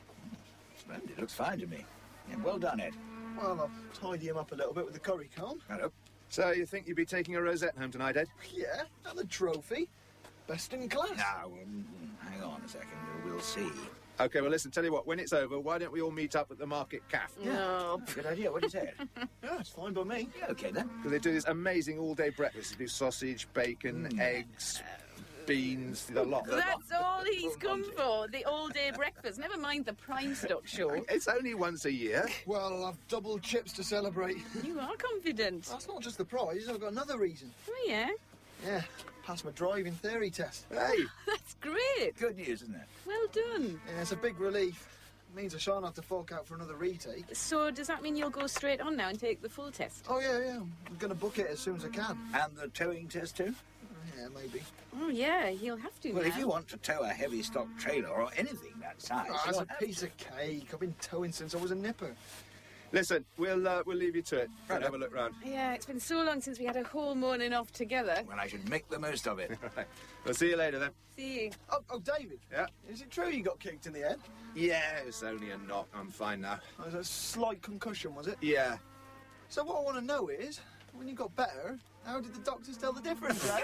Splendid. Looks fine to me. Yeah, well done, Ed. Well, I'll tidy him up a little bit with the curry comb. Hello. So, you think you'd be taking a rosette home tonight, Ed? Yeah, and the trophy. Best in class. Now, um, hang on a second. We'll see. OK, well, listen, tell you what, when it's over, why don't we all meet up at the Market Cafe? No. Good idea. What do you say? Yeah, it's fine by me. Yeah, OK, then. Because they do this amazing all-day breakfast. They do sausage, bacon, mm. eggs, beans, the lot. That's all he's come for, the all-day breakfast. Never mind the Prime Stock Show. It's only once a year. Well, I've double chips to celebrate. You are confident. That's not just the prize, I've got another reason. Oh, yeah? Yeah, passed my driving theory test. Hey! That's great. Good news, isn't it? Well done. Yeah, it's a big relief. It means I shan't have to fork out for another retake. So does that mean you'll go straight on now and take the full test? Oh, yeah, yeah. I'm going to book it as soon as I can. And the towing test, too? Yeah, maybe. Oh, yeah, you'll have to Well, now. if you want to tow a heavy stock trailer or anything that size... Oh, that's a piece of cake. I've been towing since I was a nipper. Listen, we'll uh, we'll leave you to it. Right, have a look round. Yeah, it's been so long since we had a whole morning off together. Well, I should make the most of it. Right. We'll see you later, then. See you. Oh, oh, David. Yeah? Is it true you got kicked in the head? Yeah, it's only a knock. I'm fine now. Oh, it was a slight concussion, was it? Yeah. So what I want to know is, when you got better, how did the doctors tell the difference, eh?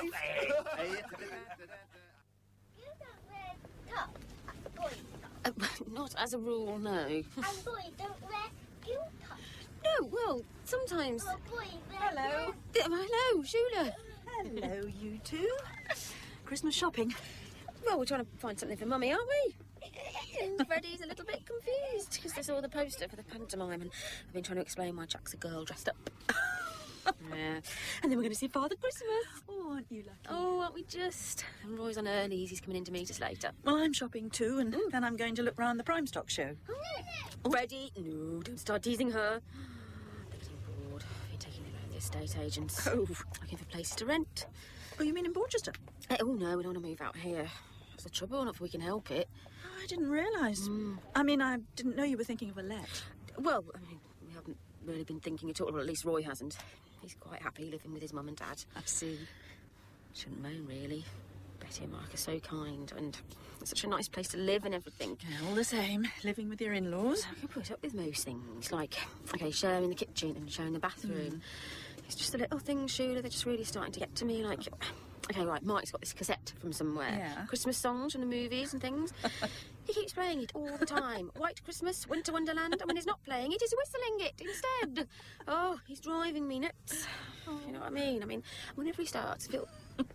Uh, not as a rule, no. And boys don't wear heel tops. No, well, sometimes... Oh, boy, hello. Uh, hello, Shula. Hello, you two. Christmas shopping. Well, we're trying to find something for Mummy, aren't we? And Freddie's a little bit confused because they saw the poster for the pantomime and I've been trying to explain why Jack's a girl dressed up. Yeah. And then we're going to see Father Christmas. Oh, aren't you lucky? Oh, aren't we just? And Roy's on earlies. He's coming in to meet us later. Well, I'm shopping too, and Ooh. then I'm going to look round the Prime Stock Show. Oh. Freddie, no, don't start teasing her. They're getting bored. You're taking them around the estate agents. Oh. Looking for places to rent. Oh, you mean in Borchester? Uh, oh, no, we don't want to move out here. That's the trouble, not if we can help it. Oh, I didn't realise. Mm. I mean, I didn't know you were thinking of a let. Well, I mean, we haven't really been thinking at all, or at least Roy hasn't. He's quite happy living with his mum and dad. I see. Shouldn't moan, really. Betty and Mark are so kind, and it's such a nice place to live and everything. Yeah, all the same, living with your in-laws. I can put up with most things, like, OK, sharing the kitchen and sharing the bathroom. Mm. It's just the little things, Sheila, they're just really starting to get to me, like... OK, right, Mike's got this cassette from somewhere. Yeah. Christmas songs from the movies and things. He keeps playing it all the time. White Christmas, Winter Wonderland, and when he's not playing it, he's whistling it instead. Oh, he's driving me nuts. You know what I mean? I mean, whenever he starts, I feel... I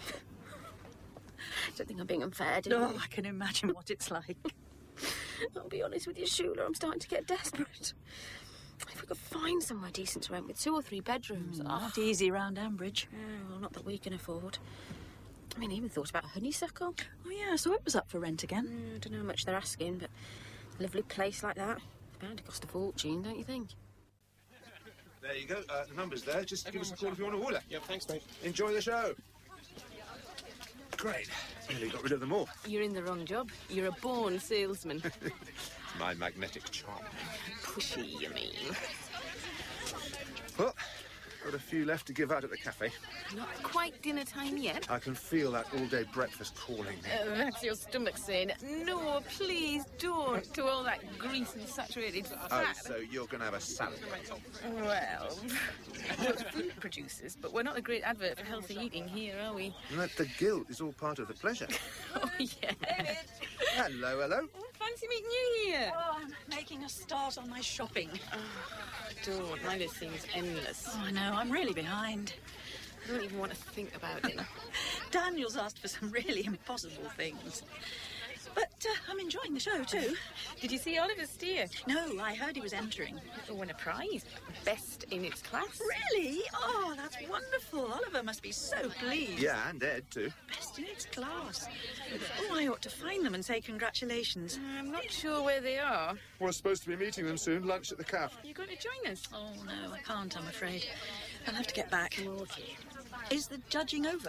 don't think I'm being unfair, do you? No, I can imagine what it's like. I'll be honest with you, Sheila, I'm starting to get desperate. If we could find somewhere decent to rent with two or three bedrooms. Mm, not easy round Ambridge. Oh, well, not that we can afford. I mean, I even thought about Honeysuckle. Oh, yeah, so it was up for rent again. Mm, I don't know how much they're asking, but a lovely place like that, it's bound to cost a fortune, don't you think? There you go. Uh, the number's there. Just give us a call if you want a Wooler. Yeah, thanks, mate. Enjoy the show. Great. Nearly got rid of them all. You're in the wrong job. You're a born salesman. It's my magnetic charm. Pushy, you mean? Well, got a few left to give out at the cafe. Not quite dinner time yet. I can feel that all-day breakfast calling me. Uh, that's your stomach saying, no, please don't, to all that grease and saturated Oh, fat. so you're going to have a salad. Well, we're food producers, but we're not a great advert for healthy eating here, are we? And that the guilt is all part of the pleasure. Oh, yeah. Hello, hello. Oh, fancy meeting you here. Oh, I'm making a start on my shopping. Oh, don't. My list seems endless. Oh, I know. I'm really behind. I don't even want to think about it. Daniel's asked for some really impossible things. But uh, I'm enjoying the show, too. Did you see Oliver Steer? No, I heard he was entering. Oh, won a prize. Best in its class. Really? Oh, that's wonderful. Oliver must be so pleased. Yeah, and Ed, too. Best in its class. Oh, I ought to find them and say congratulations. I'm not sure where they are. We're supposed to be meeting them soon. Lunch at the cafe. You're going to join us? Oh, no, I can't, I'm afraid. I'll have to get back. Okay. Is the judging over?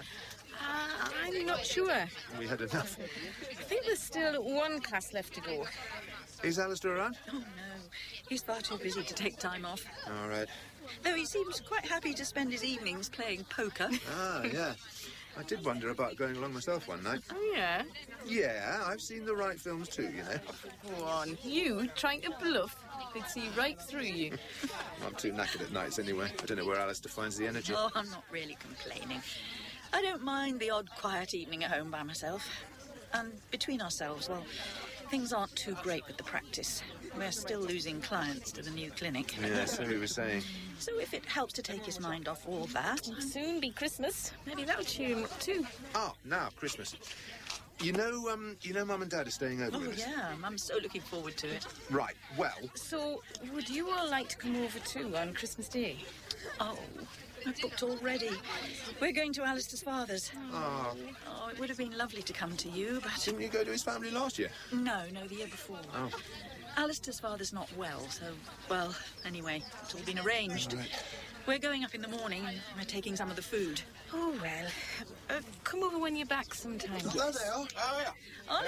Uh, I'm not sure. We had enough. I think there's still one class left to go. Is Alistair around? Oh, no. He's far too busy to take time off. All right. Though he seems quite happy to spend his evenings playing poker. Ah, yeah. I did wonder about going along myself one night. Oh, yeah? Yeah, I've seen the right films too, you know. Go on. You trying to bluff? They'd see right through you. I'm too knackered at nights anyway. I don't know where Alistair finds the energy. Oh, I'm not really complaining. I don't mind the odd quiet evening at home by myself. And between ourselves, well, things aren't too great with the practice. We're still losing clients to the new clinic. Yeah, so he was saying. So if it helps to take his mind off all that... It'll soon be Christmas. Maybe that'll cheer him up too. Oh, now, Christmas. You know, um, you know Mum and Dad are staying over Oh, with us? yeah, I'm so looking forward to it. Right, well... So, would you all like to come over too on Christmas Day? Oh, I've booked already. We're going to Alistair's father's. Oh. Oh, it would have been lovely to come to you, but... Didn't you go to his family last year? No, no, the year before. Oh. Alistair's father's not well, so, well, anyway, it's all been arranged. Right. We're going up in the morning and we're taking some of the food. Oh, well, uh, come over when you're back sometime. Oh, there are. Oh, yeah.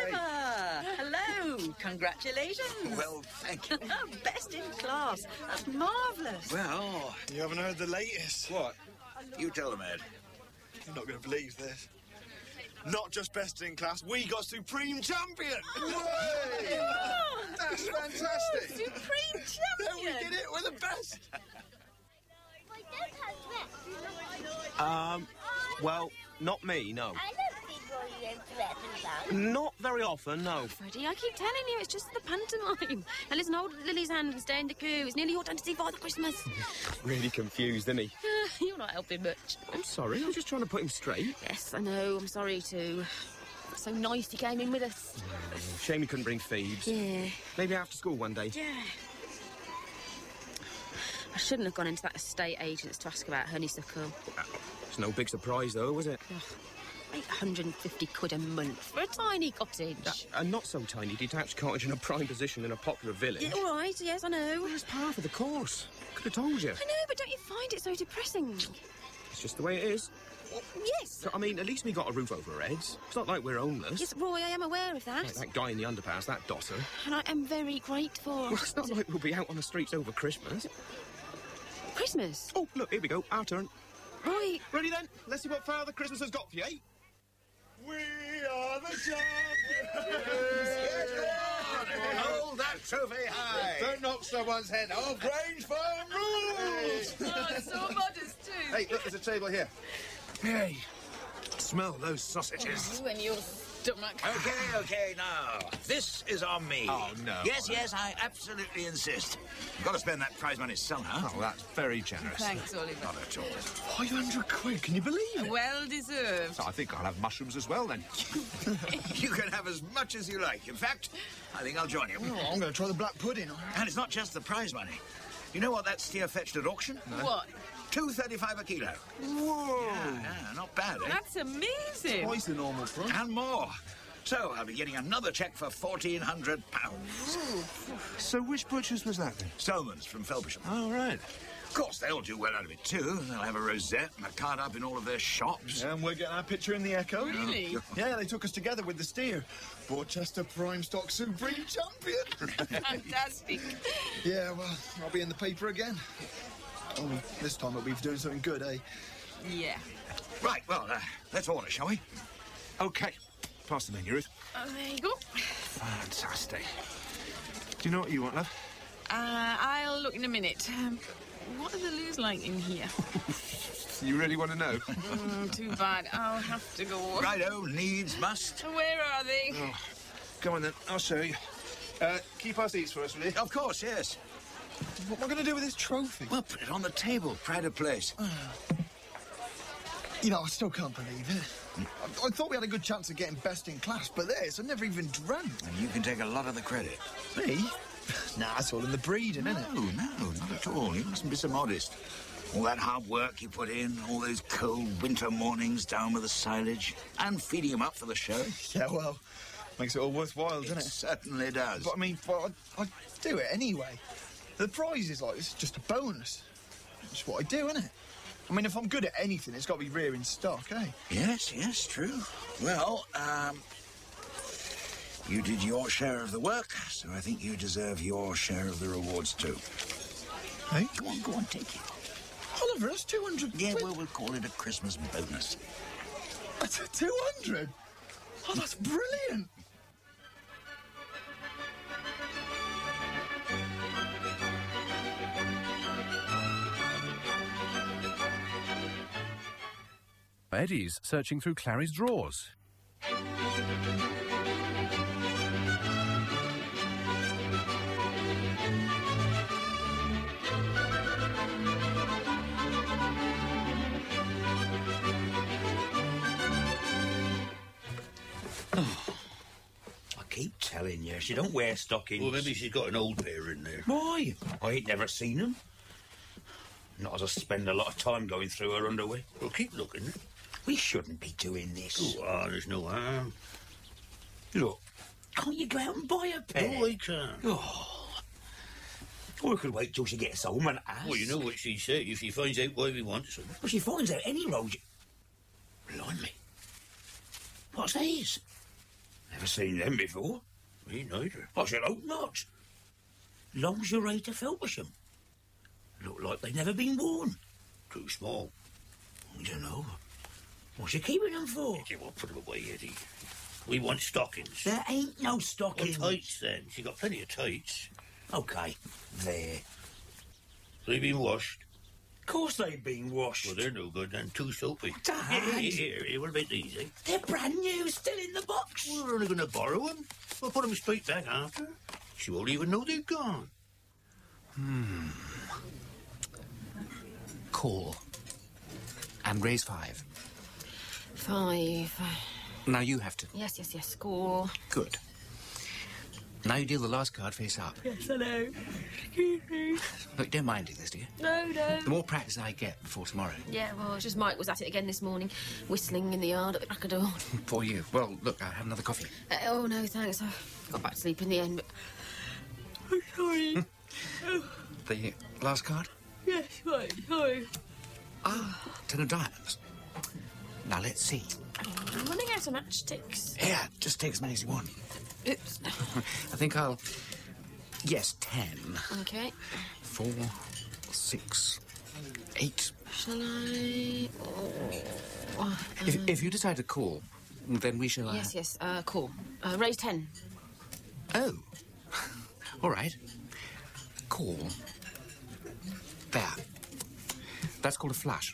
Oliver! Hello! Congratulations! Well, thank you. Best in class. That's marvellous. Well, You haven't heard the latest? What? you tell them, Ed. You're not going to believe this. Not just best in class, we got Supreme Champion! Way! That's fantastic! Supreme Yeah, we champion! did it, we're the best! Um, well, not me, no. I don't think Roy went to Edinburgh. Not very often, no. Freddie, I keep telling you, it's just the pantomime. Now listen, hold Lily's hand and stay in the queue. It's nearly your time to see Father Christmas. Really confused, isn't he? Uh, you're not helping much. I'm sorry, I'm just trying to put him straight. Yes, I know, I'm sorry too. So nice he came in with us. Shame he couldn't bring Phoebes. Yeah. Maybe after school one day. Yeah. I shouldn't have gone into that estate agent's to ask about Honeysuckle. It's no big surprise, though, was it? eight hundred and fifty quid a month for a tiny cottage. A not so tiny detached cottage in a prime position in a popular village. Yeah, all right, yes, I know. Well, it's par for the course. Could have told you. I know, but don't you find it so depressing? It's just the way it is. Well, yes. So, I mean, at least we got a roof over our heads. It's not like we're homeless. Yes, Roy, I am aware of that. Like that guy in the underpass, that dosser. And I am very grateful. Well, it's not like we'll be out on the streets over Christmas. Christmas? Oh, look, here we go. Our turn. Right. Ready then? Let's see what Father Christmas has got for you, eh? We are the champions! Yes, go on! Hold that Sophie, hi! Don't knock someone's head off. Grange Farm rules! Oh, so modest, too. Hey, look, there's a table here. Hey, smell those sausages. You and your stomach. Okay, okay, now, this is on me. Oh, no. Yes, yes, I absolutely insist. You've got to spend that prize money somehow. Oh, that's very generous. Thanks, Oliver. Not at all. five hundred quid, can you believe it? Well deserved. So I think I'll have mushrooms as well, then. You can have as much as you like. In fact, I think I'll join you. Oh, I'm going to try the black pudding. And it's not just the prize money. You know what that steer fetched at auction? No. What? two thirty-five a kilo. Whoa! Yeah, yeah, not bad, eh? That's amazing. Twice the normal price. And more. So I'll be getting another cheque for fourteen hundred pounds. So which butcher's was that, then? Stolman's from Felpersham. Oh, right. Of course, they'll do well out of it, too. They'll have a rosette and a card up in all of their shops. And we're getting our picture in the Echo. Really? Yeah, they took us together with the steer. Borchester Prime Stock Supreme Champion. Fantastic. Yeah, well, I'll be in the paper again. Oh, this time I'll be doing something good, eh? Yeah. Right, well, uh, let's order, shall we? OK. Pass the menu, Ruth. Oh, there you go. Fantastic. Do you know what you want, love? Uh, I'll look in a minute. Um, what are the loos like in here? You really want to know? mm, too bad. I'll have to go. Righto, needs must. Where are they? Oh, come on, then. I'll show you. Uh, keep our seats for us, will you? Of course, yes. What am I going to do with this trophy? Well, put it on the table. Pride of place. You know, I still can't believe it. I, I thought we had a good chance of getting best in class, but this, I never even dreamt. And you can take a lot of the credit. Me? Nah, it's all in the breeding, no, isn't it? No, no, not at all. You mustn't be so modest. All that hard work you put in, all those cold winter mornings down with the silage, and feeding them up for the show. Yeah, well, makes it all worthwhile, doesn't It it? certainly does. But I mean, well, I, I'd do it anyway. The prize is like, it's just a bonus. It's what I do, isn't it? I mean, if I'm good at anything, it's got to be rearing stock, eh? Yes, yes, true. Well, um, you did your share of the work, so I think you deserve your share of the rewards too. Hey? Go on, go on, take it. Oliver, that's two hundred Yeah, quid. well, we'll call it a Christmas bonus. That's a two hundred? Oh, that's brilliant. Eddie's searching through Clary's drawers. I keep telling you, she don't wear stockings. Well, maybe she's got an old pair in there. Why? I ain't never seen them. Not as I spend a lot of time going through her underwear. Well, keep looking. We shouldn't be doing this. Go on, there's no harm. Look, can't you go out and buy a pair? No, I can't. Oh. Or we could wait till she gets home and ask. Well, you know what she said. If she finds out why we want some. Well, she finds out any road. Blimey. What's these? Never seen them before. Me neither. I should hope not. Lingerie to Felpersham. Look like they've never been worn. Too small. I don't know. What's she keeping them for? Yeah, well, put them away, Eddie. We want stockings. There ain't no stockings. Well, tights, then. She got plenty of tights. OK, there. They've been washed. Of course they've been washed. Well, they're no good, then. Too soapy. Dad! Here, here, here, what about these, eh? They're brand new, still in the box. Well, we're only going to borrow them. We'll put them straight back after. She won't even know they're gone. Hmm. Call. And raise five. Five. Now you have to. Yes, yes, yes. Score. Good. Now you deal the last card face up. Yes, hello. Excuse me. Look, don't mind doing this, do you? No, no. The more practice I get before tomorrow. Yeah, well, it's just Mike was at it again this morning, whistling in the yard at the crack of dawn. For you. Well, look, I'll have another coffee. Uh, oh, no, thanks. I got back to sleep in the end, but... I'm sorry. oh. The last card? Yes, right, sorry. Ah, ten of diamonds. Now, let's see. I'm running out of matchsticks. Yeah, just take as many as you want. Oops. I think I'll... Yes, ten. OK. Four, six, eight. Shall I... Oh, If, um, if you decide to call, then we shall... Uh... Yes, yes, uh, cool. Uh, raise ten. Oh. All right. Call. There. That's called a flush.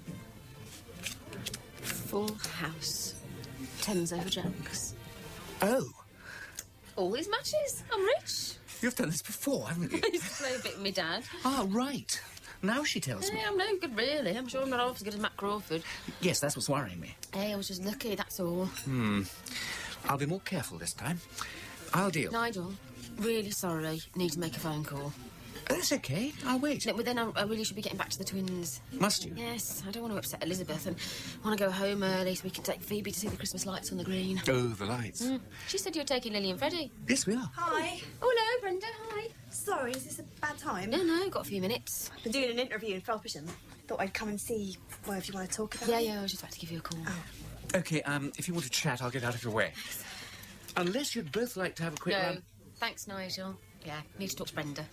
Full house. Tens over jacks. Oh. All these matches. I'm rich. You've done this before, haven't you? I used to play a bit with my dad. Ah, right. Now she tells me. Hey, I'm no good, really. I'm sure I'm not half as good as Matt Crawford. Yes, that's what's worrying me. Hey, I was just lucky, that's all. Hmm. I'll be more careful this time. I'll deal. Nigel, really sorry. Need to make a phone call. That's okay. I'll wait. No, but then I, I really should be getting back to the twins. Must you? Yes, I don't want to upset Elizabeth and want to go home early so we can take Phoebe to see the Christmas lights on the green. Oh, the lights. Mm. She said you were taking Lily and Freddie. Yes, we are. Hi. Oh, hello, Brenda. Hi. Sorry, is this a bad time? No, no, got a few minutes. I've been doing an interview in Felpersham. Thought I'd come and see, well, if you want to talk about Yeah, it. yeah, I was just about to give you a call. Oh. Okay, um, if you want to chat, I'll get out of your way. Unless you'd both like to have a quick No, run. thanks, Nigel. Yeah, need to talk to Brenda.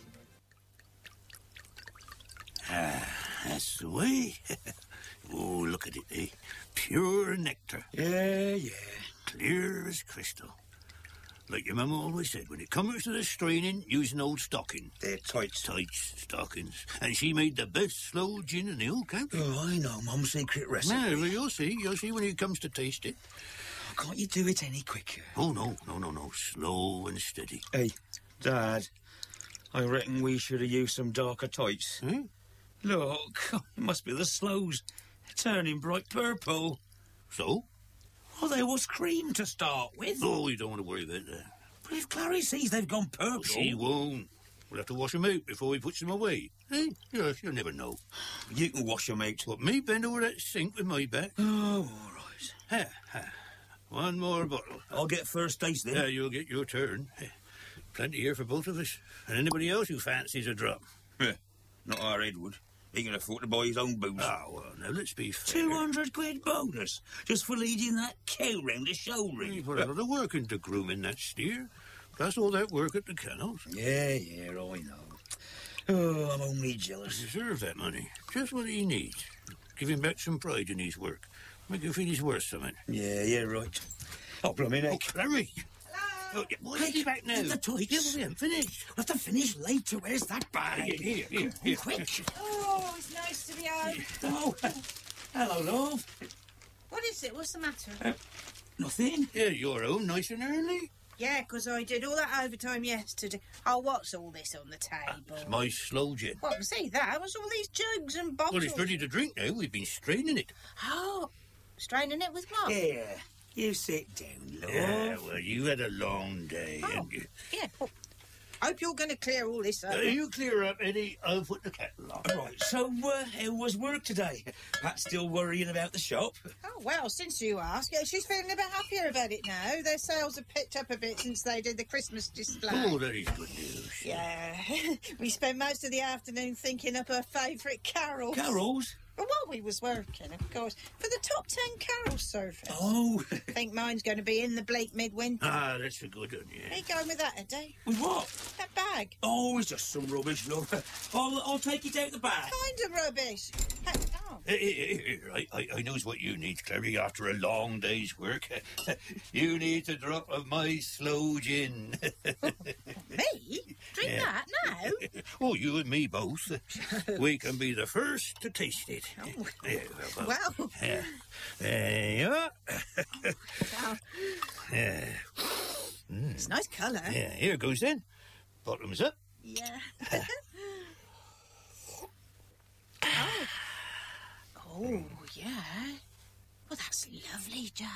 Ah, that's the way. Oh, look at it, eh? Pure nectar. Yeah, yeah. Clear as crystal. Like your mum always said, when it comes to the straining, use an old stocking. They're tights. Tights, stockings. And she made the best sloe gin in the whole country. Oh, I know, Mum's secret recipe. No, well, you'll see. You'll see when it comes to taste it. Can't you do it any quicker? Oh, no, no, no, no. Slow and steady. Hey, Dad, I reckon we should have used some darker tights. Hmm? Look, it must be the sloes. They're turning bright purple. So? Well, there was cream to start with. Oh, you don't want to worry about that. But if Clary sees they've gone purple... She won't. We'll have to wash them out before we puts them away. Hey, yes, you'll never know. You can wash them out. What, me bend over that sink with my back? Oh, all right. Ha, ha. One more bottle. I'll get first taste then. Yeah, you'll get your turn. Plenty here for both of us. And anybody else who fancies a drop. Yeah, not our Edward. He can afford to buy his own booze. Ah, well, now, let's be fair. Two hundred quid bonus, just for leading that cow round the show ring. You put a lot of work into grooming that steer. Plus all that work at the kennels. Yeah, yeah, I know. Oh, I'm only jealous. You deserve that money. Just what he needs. Give him back some pride in his work. Make him feel he's worth something. Yeah, yeah, right. Oh, blooming heck. Oh, Clary! Oh, why is he back now? The tights. Yeah, we haven't finished. We'll have to finish later. Where's that bag? Here, here, here. here. Quick. Oh, it's nice to be home. Oh, hello, love. What is it? What's the matter? Uh, nothing. Yeah, you're home nice and early. Yeah, 'cause I did all that overtime yesterday. Oh, what's all this on the table? It's my slow gin. Well, I can see that. What's all these jugs and bottles? Well, it's ready to drink now. We've been straining it. Oh, straining it with Mum? Yeah, you sit down, love. Yeah, well, you had a long day, Oh, haven't you? yeah. Well, hope you're going to clear all this up. Uh, you clear up, Eddie. I'll put the kettle on. Right, so uh, how was work today? Pat's still worrying about the shop. Oh, well, since you ask, yeah, she's feeling a bit happier about it now. Their sales have picked up a bit since they did the Christmas display. Oh, that is good news. Yeah. We spent most of the afternoon thinking up her favourite carols. Carols? Well, while we was working, of course, for the top ten carols surface. Oh. I think mine's going to be In the Bleak Midwinter. Ah, that's a good one, yeah. Where you going with that, Eddie? With what? That bag. Oh, it's just some rubbish, love. I'll, I'll take it out the bag. Kind of rubbish. Oh. Here, here, here. I, I, I knows what you need, Clary, after a long day's work. You need a drop of my slow gin. Me? Drink Yeah. that now? Oh, you and me both. We can be the first to taste it. Oh. Yeah, well, Well. yeah. There you are. Yeah. Mm. It's a nice colour. Yeah, here goes then. Bottoms up. Yeah. oh. Oh, yeah. Well, that's lovely, Joe.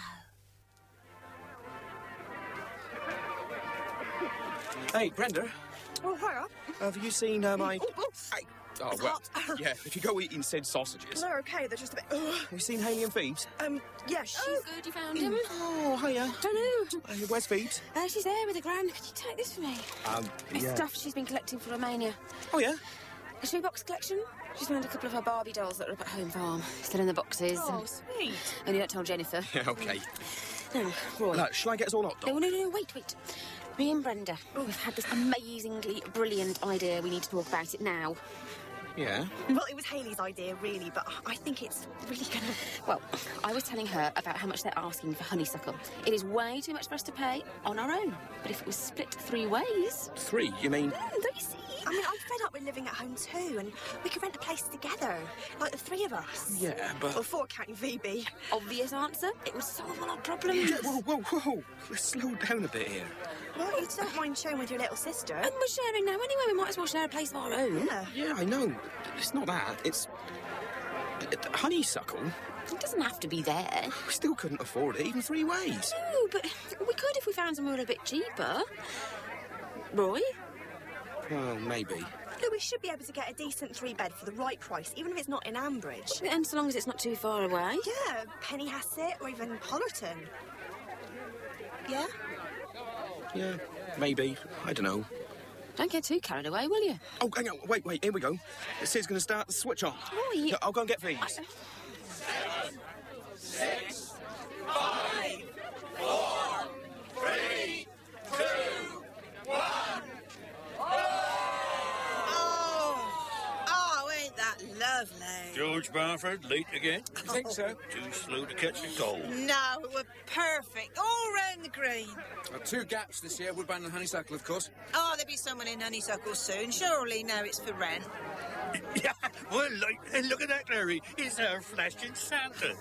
Hey, Brenda, Oh, hiya. have you seen uh, my... Oh, oh. Hey. Oh, It's well, hot. yeah, if you go eating said sausages. They're okay, they're just a bit... Ugh. Have you seen Haley and Phoebes? Um, yeah, she's... Oh, good, you found him. Oh, hiya. Don't know. Uh, where's Phoebes? Uh, she's there with a gran. Could you take this for me? Um, It's yeah. stuff she's been collecting for Romania. Oh, yeah? A shoebox collection. She's found a couple of her Barbie dolls that are up at home farm. Still in the boxes. Oh, and- sweet. Only don't tell Jennifer. Yeah, okay. Now, Roy. Look, shall I get us all hot dog? No, no, no, wait, wait. Me and Brenda, we've had this amazingly brilliant idea. We need to talk about it now. Yeah? Well, it was Hayley's idea, really, but I think it's really gonna... Well, I was telling her about how much they're asking for honeysuckle. It is way too much for us to pay on our own. But if it was split three ways... Three? You mean... Mm, don't you see? I mean, I'm fed up with living at home too, and we could rent a place together, like the three of us. Yeah, but... Well, four counting V B. Obvious answer. It would solve all our problems. Yeah, whoa, whoa, whoa. Let's slow down a bit here. Well, you don't mind sharing with your little sister. And we're sharing now anyway. We might as well share a place of our own. Yeah. Yeah, I know. It's not that. It's... honeysuckle? It doesn't have to be there. We still couldn't afford it, even three ways. No, but we could if we found somewhere a bit cheaper. Roy? Well, maybe. Look, we should be able to get a decent three-bed for the right price, even if it's not in Ambridge. And so long as it's not too far away. Yeah, Penny Hassett or even Hollerton. Yeah? Yeah, maybe. I don't know. Don't get too carried away, will you? Oh, hang on. Wait, wait. Here we go. This is going to start the switch on. Roy! I'll go and get these. I... Six, five, four, three, two, one. Oh, ain't that lovely? George Barford, late again? I think so. Too slow to catch a cold. No, we're perfect. All round the green. Uh, two gaps this year, Woodbine and Honeysuckle, of course. Oh, there'll be someone in Honeysuckle soon. Surely now it's for rent. Yeah, well, like, and look at that, Larry. It's our flashing Santa.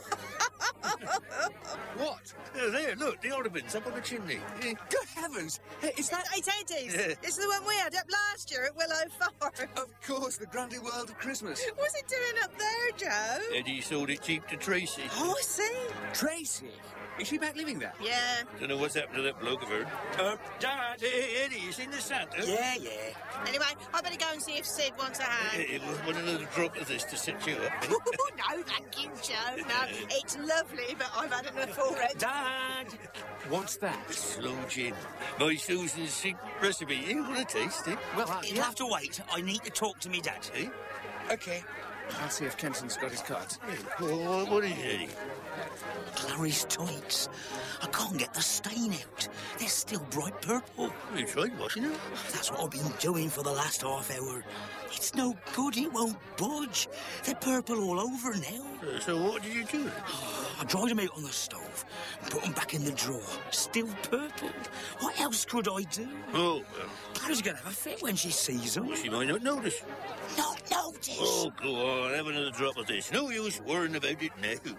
What? Uh, there, look, the ornaments up on the chimney. Good heavens! Is that... It's Eddie's. Yeah. It's the one we had up last year at Willow Farm. Of course, the Grundy World of Christmas. What's it doing up there, Joe? Eddie sold it cheap to Tracy. Oh, I see. Tracy? Is she back living there? Yeah. Don't know what's happened to that bloke of her. Uh, Dad, hey, Eddie, you seen the Santa? Yeah, yeah. Anyway, I better go and see if Sid wants a hand. It was one another drop of this to set you up. No, thank you, Joe. No, it's lovely, but I've had enough already. Dad! What's that? Slow gin. My Susan's secret recipe. You want to taste it? Well, uh, You'll yeah. have to wait. I need to talk to me dad. Eh? OK. I'll see if Kenton's got his cards. Well, what is it? Clary's tights. I can't get the stain out. They're still bright purple. You tried washing them? That's what I've been doing for the last half hour. It's no good. It won't budge. They're purple all over now. Uh, so what did you do? I dried them out on the stove and put them back in the drawer. Still purple. What else could I do? Oh, well. Clary's going to have a fit when she sees them. Well, she might not notice. Not notice? Oh, go on. Have another drop of this. No use worrying about it now.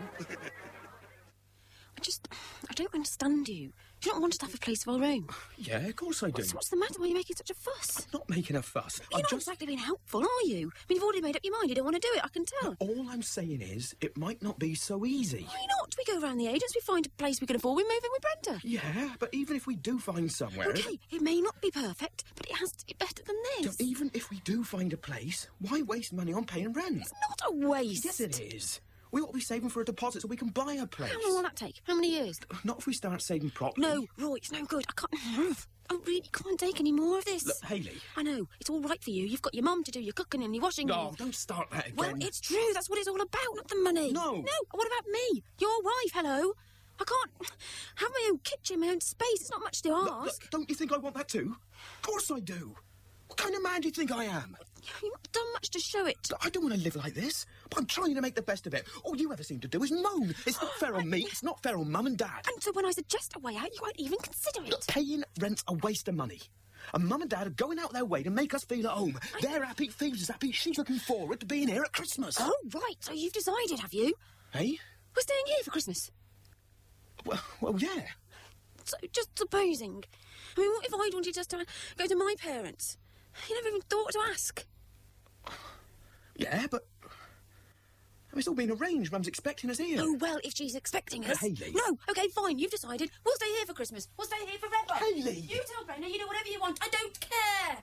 I just... I don't understand you. Do you not want us to have a place of our own? Yeah, of course I do. What's, what's the matter? Why are you making such a fuss? I'm not making a fuss. You're I'm not just... exactly being helpful, are you? I mean, you've already made up your mind. You don't want to do it. I can tell. All I'm saying is, it might not be so easy. Why not? We go around the agents, we find a place we can afford, we move in with Brenda. Yeah, but even if we do find somewhere... OK, it may not be perfect, but it has to be better than this. So even if we do find a place, why waste money on paying rent? It's not a waste. Yes, it is. We ought to be saving for a deposit so we can buy a place. How long will that take? How many years? Not if we start saving properly. No, Roy, it's no good. I can't... I really can't take any more of this. Look, Hayley. I know. It's all right for you. You've got your mum to do your cooking and your washing. No, and... don't start that again. Well, it's true. That's what it's all about, not the money. No. No. What about me? Your wife, hello? I can't have my own kitchen, my own space. It's not much to ask. Look, look, don't you think I want that too? Of course I do. What kind of man do you think I am? You've not done much to show it. I don't want to live like this, but I'm trying to make the best of it. All you ever seem to do is moan. It's not fair on me. It's not fair on Mum and Dad. And so when I suggest a way out, you won't even consider it. Look, paying rent's a waste of money. And Mum and Dad are going out their way to make us feel at home. I... They're happy, Phoebe's happy, she's looking forward to being here at Christmas. Oh, right. So you've decided, have you? Hey? We're staying here for Christmas. Well, well, yeah. So, just supposing. I mean, what if I wanted just to go to my parents? You never even thought to ask. Yeah, but... It's all been arranged. Mum's expecting us here. Oh, well, if she's expecting us... Uh, Hayley. No, OK, fine, you've decided. We'll stay here for Christmas. We'll stay here forever. Hayley! You tell Brenda you do whatever you want. I don't care.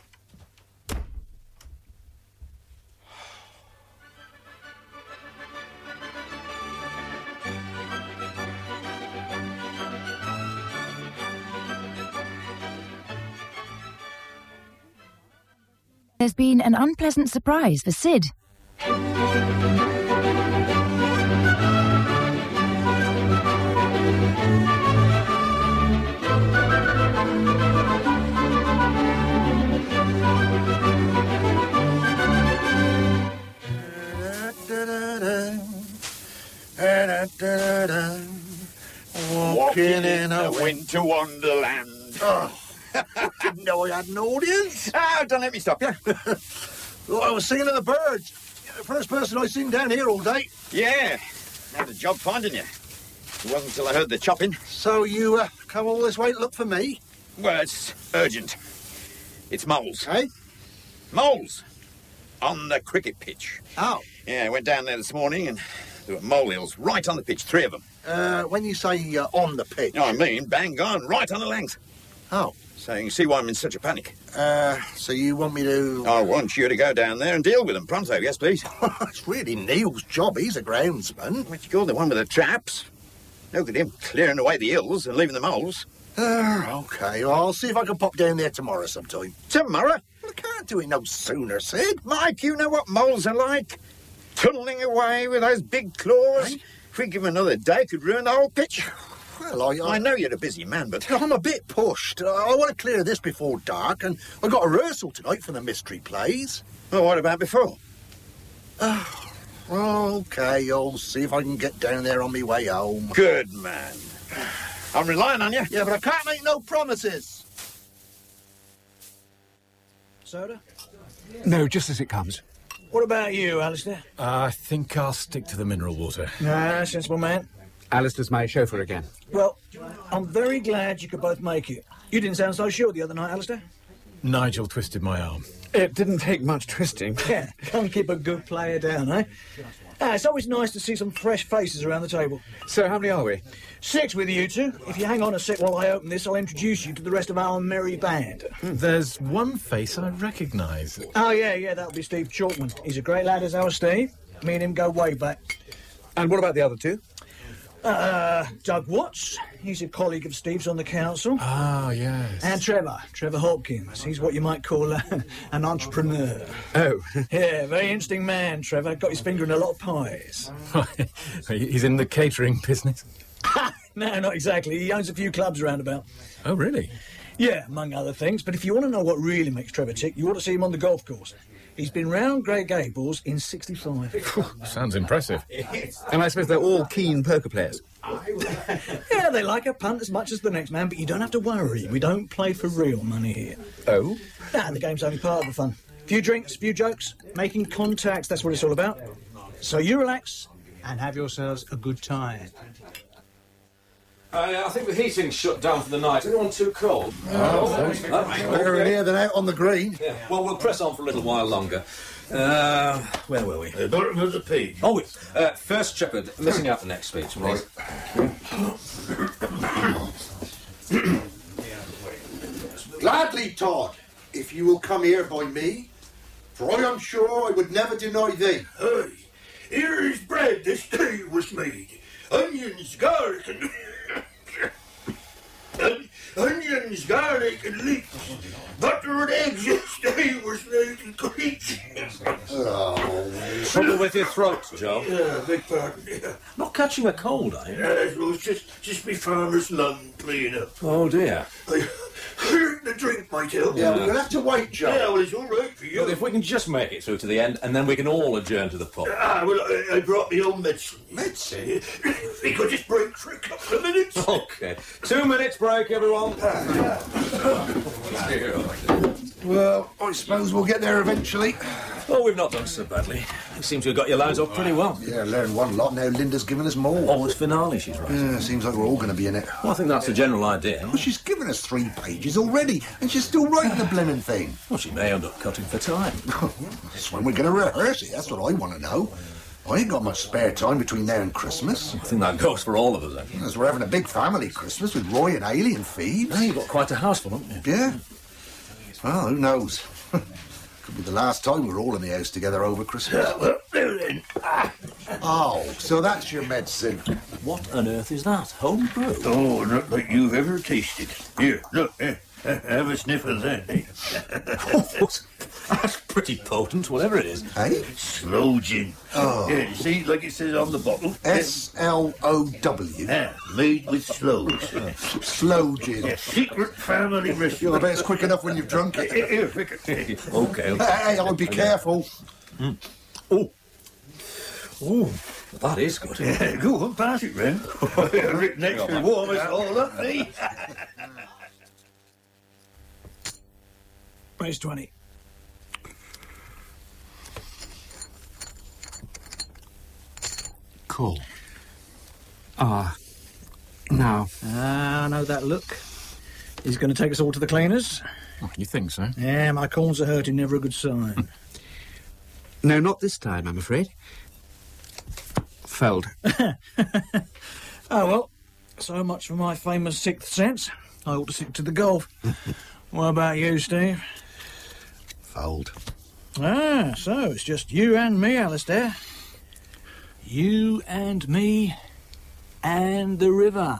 There's been an unpleasant surprise for Sid. I went. Winter Wonderland. Oh, didn't know I had an audience. Oh, don't let me stop you. Well, I was singing to the birds. The first person I seen down here all day. Yeah, had a job finding you. It wasn't until I heard the chopping. So you uh, come all this way to look for me? Well, it's urgent. It's moles. Hey? Moles. On the cricket pitch. Oh. Yeah, I went down there this morning and there were molehills right on the pitch, three of them. Uh, when you say uh, on the pitch... No, I mean, bang gone, right on the length. Oh. So you can see why I'm in such a panic. Uh, so you want me to... I want you to go down there and deal with them pronto, yes, please. It's really Neil's job. He's a groundsman. What you call the one with the traps? Look at him clearing away the hills and leaving the moles. Uh, OK, well, I'll see if I can pop down there tomorrow sometime. Tomorrow? Well, I can't do it no sooner, Sid. Mike, you know what moles are like? Tunnelling away with those big claws. Hey? If we give them another day, could ruin the whole pitch. Well, I, I... I know you're a busy man, but... I'm a bit pushed. I, I want to clear this before dark, and I've got a rehearsal tonight for the mystery plays. Well, what about before? Oh, OK, I'll see if I can get down there on my way home. Good man. I'm relying on you. Yeah, but I can't make no promises. Soda? No, just as it comes. What about you, Alistair? Uh, I think I'll stick to the mineral water. Nah, sensible man. Alistair's my chauffeur again. Well, I'm very glad you could both make it. You didn't sound so sure the other night, Alistair. Nigel twisted my arm. It didn't take much twisting. Yeah, can't keep a good player down, eh? Ah, it's always nice to see some fresh faces around the table. So how many are we? Six with you two. If you hang on a sec while I open this, I'll introduce you to the rest of our merry band. There's one face I recognise. Oh, yeah, yeah, that'll be Steve Chalkman. He's a great lad as our Steve. Me and him go way back. And what about the other two? Uh, Doug Watts. He's a colleague of Steve's on the council. Ah, yes. And Trevor. Trevor Hopkins. He's what you might call uh, an entrepreneur. Oh. Yeah, very interesting man, Trevor. Got his finger in a lot of pies. He's in the catering business? No, not exactly. He owns a few clubs around about. Oh, really? Yeah, among other things. But if you want to know what really makes Trevor tick, you ought to see him on the golf course. He's been round Grey Gables in sixty-five. Sounds impressive. And I suppose they're all keen poker players. Yeah, they like a punt as much as the next man, but you don't have to worry. We don't play for real money here. Oh? Nah, the game's only part of the fun. Few drinks, few jokes, making contacts, that's what it's all about. So you relax and have yourselves a good time. Uh, I think the heating's shut down for the night. Anyone too cold? Oh, oh, better in here than out on the green. Yeah. Well, we'll press on for a little while longer. Uh, where were we? Uh, bottom of the page. Oh, wait. Uh, first shepherd, missing out the next speech, please. Gladly, Todd, if you will come here by me, for I am sure I would never deny thee. Hey, here is bread this day was made. Onions, garlic, and... On- onions, garlic, and leeks. Butter and eggs this day was made in Greek. Oh. Trouble with your throat, Joe? Yeah, beg pardon. Yeah. Not catching a cold, are you? Yeah, it was just, just me farmer's lung playing up. Oh, dear. I heard the drink might help. Yeah, we'll have to wait, Joe. Yeah, well, it's all right for you. But if we can just make it through to the end, and then we can all adjourn to the pub. Ah, well, I, I brought my own medicine. Medicine? We could just break for a couple of minutes. OK. Two minutes break, everyone. Well, I suppose we'll get there eventually. Oh, we've not done so badly. You seem to have got your lines up pretty well. Yeah, learned one lot. Now Linda's given us more. Oh, it's finale, she's right. Yeah, seems like we're all going to be in it. Well, I think that's the general idea. Well, she's given us three pages already, and she's still writing the blimmin' thing. Well, she may end up cutting for time. That's when we're going to rehearse it. That's what I want to know. I ain't got much spare time between now and Christmas. I think that goes for all of us, eh? As we're having a big family Christmas with Roy and Ailey and Phoebe. Now, you've got quite a house full, haven't you? Yeah. Well, who knows? Could be the last time we're all in the house together over Christmas. Yeah, well, there then. Ah. Oh, so that's your medicine. What on earth is that? Homebrew? Oh, not like you've ever tasted. Here, look, eh, have a sniff of that. Eh? Oh, that's pretty potent, whatever it is. Hey? Slow gin. Oh. Yeah, you see, like it says on the bottle. S L O W. Yeah, made with sloes. Slow gin. Yeah, secret family recipe. I bet it's quick enough when you've drunk it. Here, here, Vicar. OK. Hey, hey, I'll be careful. Mm. Oh. Oh, That is good. Yeah, go on, pass it round. Written extra warm us all up, eh? Where's twenty? Cool. Ah. Now. Ah, I know that look. He's going to take us all to the cleaners. Oh, you think so? Yeah, my corns are hurting, never a good sign. No, not this time, I'm afraid. Felled. Oh, well, so much for my famous sixth sense. I ought to stick to the golf. What about you, Steve? Fold. Ah, so it's just you and me, Alistair. You and me and the river.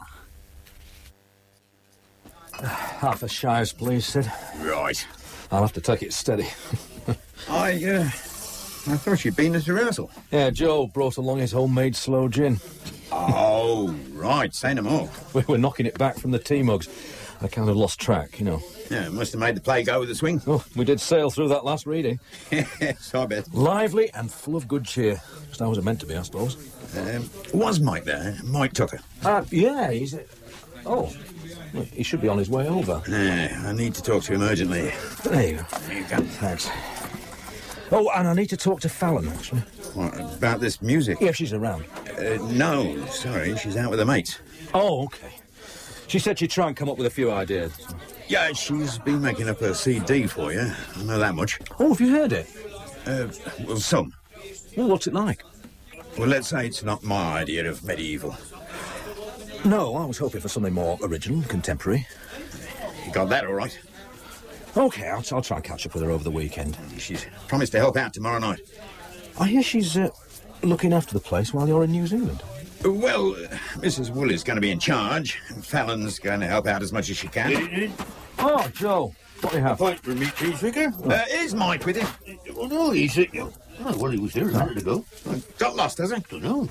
Half a shires, please, Sid. Right. I'll have to take it steady. I, uh, I thought you'd been at rehearsal. Yeah, Joe brought along his homemade slow gin. Oh, right. Say no more. We were knocking it back from the tea mugs. I kind of lost track, you know. Yeah, must have made the play go with the swing. Oh, we did sail through that last reading. Yes, I bet. Lively and full of good cheer. Just how was it meant to be, I suppose. Um, was Mike there? Mike Tucker? Uh, yeah, he's... Uh, oh, well, he should be on his way over. Yeah, I need to talk to him urgently. There you go. There you go. Thanks. Oh, and I need to talk to Fallon, actually. What, about this music? Yeah, she's around. Uh, no, sorry, she's out with her mates. Oh, OK. She said she'd try and come up with a few ideas. Yeah, she's been making up a C D for you. I know that much. Oh, have you heard it? Uh, well, some. Well, what's it like? Well, let's say it's not my idea of medieval. No, I was hoping for something more original, contemporary. You got that all right? OK, I'll, I'll try and catch up with her over the weekend. She's promised to help out tomorrow night. I hear she's uh, looking after the place while you're in New Zealand. Well, uh, Missus Woolley's going to be in charge. Fallon's going to help out as much as she can. Oh, Joe, what do you have? Point for me, please, Vicar. Uh, is Mike with him? Oh, no, he's... Uh, oh, well, he was there a minute ago. Got lost, has he? Don't know.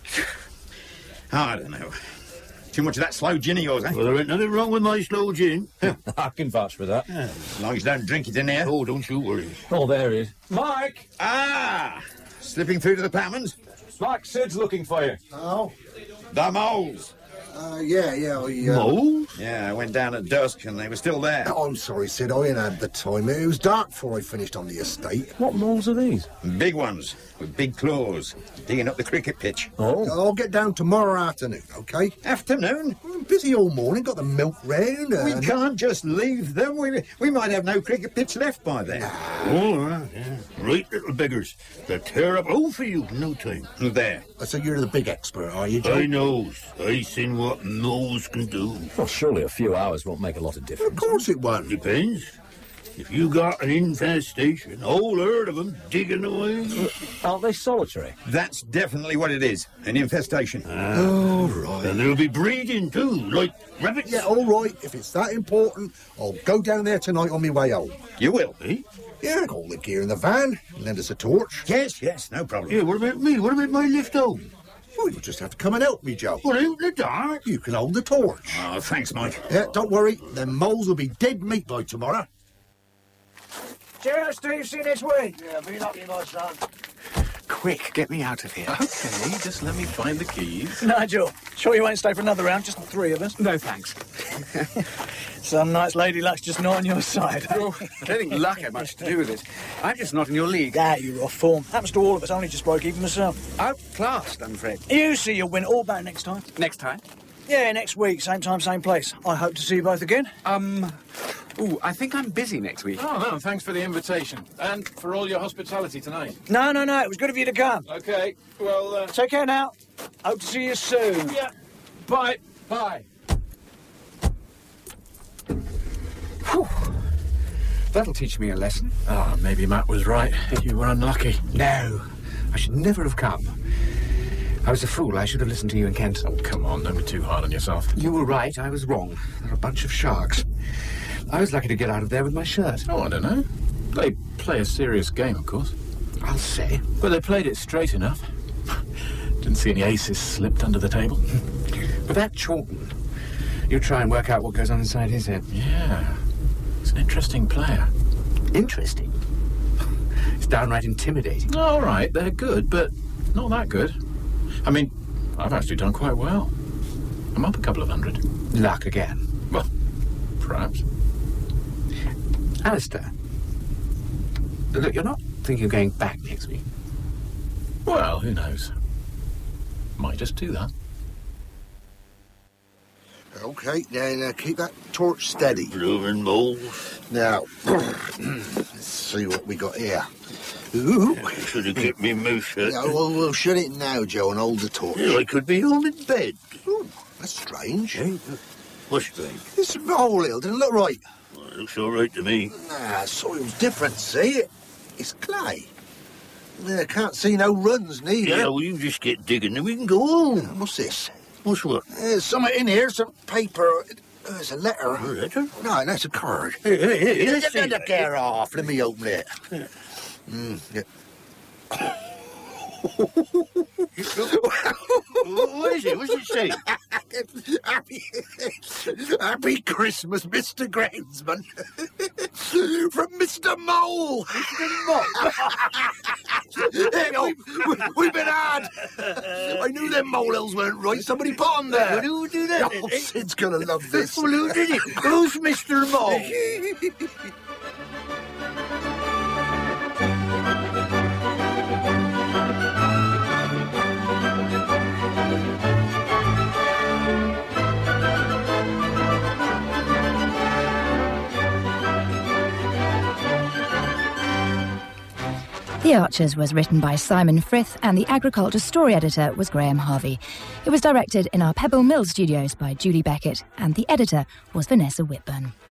I don't know. Too much of that slow gin of yours, eh? Well, there ain't nothing wrong with my slow gin. I can vouch for that. Yeah, as long as you don't drink it in here. Oh, don't you worry. Oh, there he is. Mike! Ah! Slipping through to the Palmans? Mike, Sid's looking for you. Oh? The moles. Uh, yeah, yeah, I... Uh... Moles? Yeah, I went down at dusk and they were still there. Oh, I'm sorry, Sid, I ain't had the time. It was dark before I finished on the estate. What moles are these? Big ones, with big claws, digging up the cricket pitch. Oh. I'll get down tomorrow afternoon, OK? Afternoon? I'm busy all morning, got the milk round. We and... can't just leave them. We, we might have no cricket pitch left by then. All right, yeah. Right little beggars. They'll tear up all for you in no time. There. So you're the big expert, are you, Joe? I knows. I seen what moles can do. Well, surely a few hours won't make a lot of difference. Of course it won't. Depends. If you got an infestation, a whole herd of them digging away. Aren't they solitary? That's definitely what it is, an infestation. Ah, oh, right. And they'll be breeding, too, like rabbits. Yeah, all right. If it's that important, I'll go down there tonight on my way home. You will? Eh? Yeah, I got all the gear in the van. Lend us a torch. Yes, yes, no problem. Yeah, what about me? What about my lift home? Well, you'll just have to come and help me, Joe. Well, out in the dark. You can hold the torch. Oh, thanks, Mike. Yeah, don't worry. Them moles will be dead meat by tomorrow. Cheers, Steve. See you next week. Yeah, be lucky, my son. Quick, get me out of here. Okay, just let me find the keys. Nigel, sure you won't stay for another round, just the three of us? No, thanks. Some nights Lady Luck's just not on your side. Oh, I don't think luck had much to do with it. I'm just not in your league. Ah, you're off form. Happens to all of us, only just broke even myself. Outclassed, I'm afraid. You see you'll win all back next time. Next time? Yeah, next week, same time, same place. I hope to see you both again. Um, ooh, I think I'm busy next week. Oh, no, thanks for the invitation. And for all your hospitality tonight. No, no, no, it was good of you to come. OK, well... Uh... Take care now. Hope to see you soon. Yeah. Bye. Bye. Whew. That'll teach me a lesson. Ah, oh, maybe Matt was right. You were unlucky. No, I should never have come. I was a fool. I should have listened to you and Kent. Oh, come on. Don't be too hard on yourself. You were right. I was wrong. They're a bunch of sharks. I was lucky to get out of there with my shirt. Oh, I don't know. They play a serious game, of course. I'll say. But they played it straight enough. Didn't see any aces slipped under the table. But that Chorlton, you try and work out what goes on inside his head. Yeah. He's an interesting player. Interesting? It's downright intimidating. All right, they're good, but not that good. I mean, I've actually done quite well. I'm up a couple of hundred. Luck again. Well, perhaps. Alistair, look, you're not thinking of going back next week? Well, who knows? Might just do that. OK, then uh, keep that torch steady. Bloomin' mole. Now, let's see what we got here. Ooh. Yeah, should have kept me mouth shut. Yeah, well, we'll shut it now, Joe, and hold the torch. Yeah, I could be home in bed. Ooh, that's strange. Eh? What's strange? It's a hole here, doesn't look right. Well, it looks all right to me. Nah, soil's different, see? It's clay. Yeah, can't see no runs, neither. Yeah, well, you just get digging and we can go home. What's this? What's what? There's something in here, some paper. Uh, it's a letter. A letter? No, that's a card. Hey, hey, hey, let's Get see the that. care off. Let me open it. Yeah. Mm, yeah. What is it? What's it say? Happy, happy Christmas, Mister Groundsman. From Mister Mole. Mister Mole? Hey, we, we, we've been had. I knew them molehills weren't right. Somebody put them there. Well, who would do that? Oh, Sid's going to love this. Well, who did it? Who's Mister Mole? The Archers was written by Simon Frith and the Agriculture story editor was Graham Harvey. It was directed in our Pebble Mill studios by Julie Beckett and the editor was Vanessa Whitburn.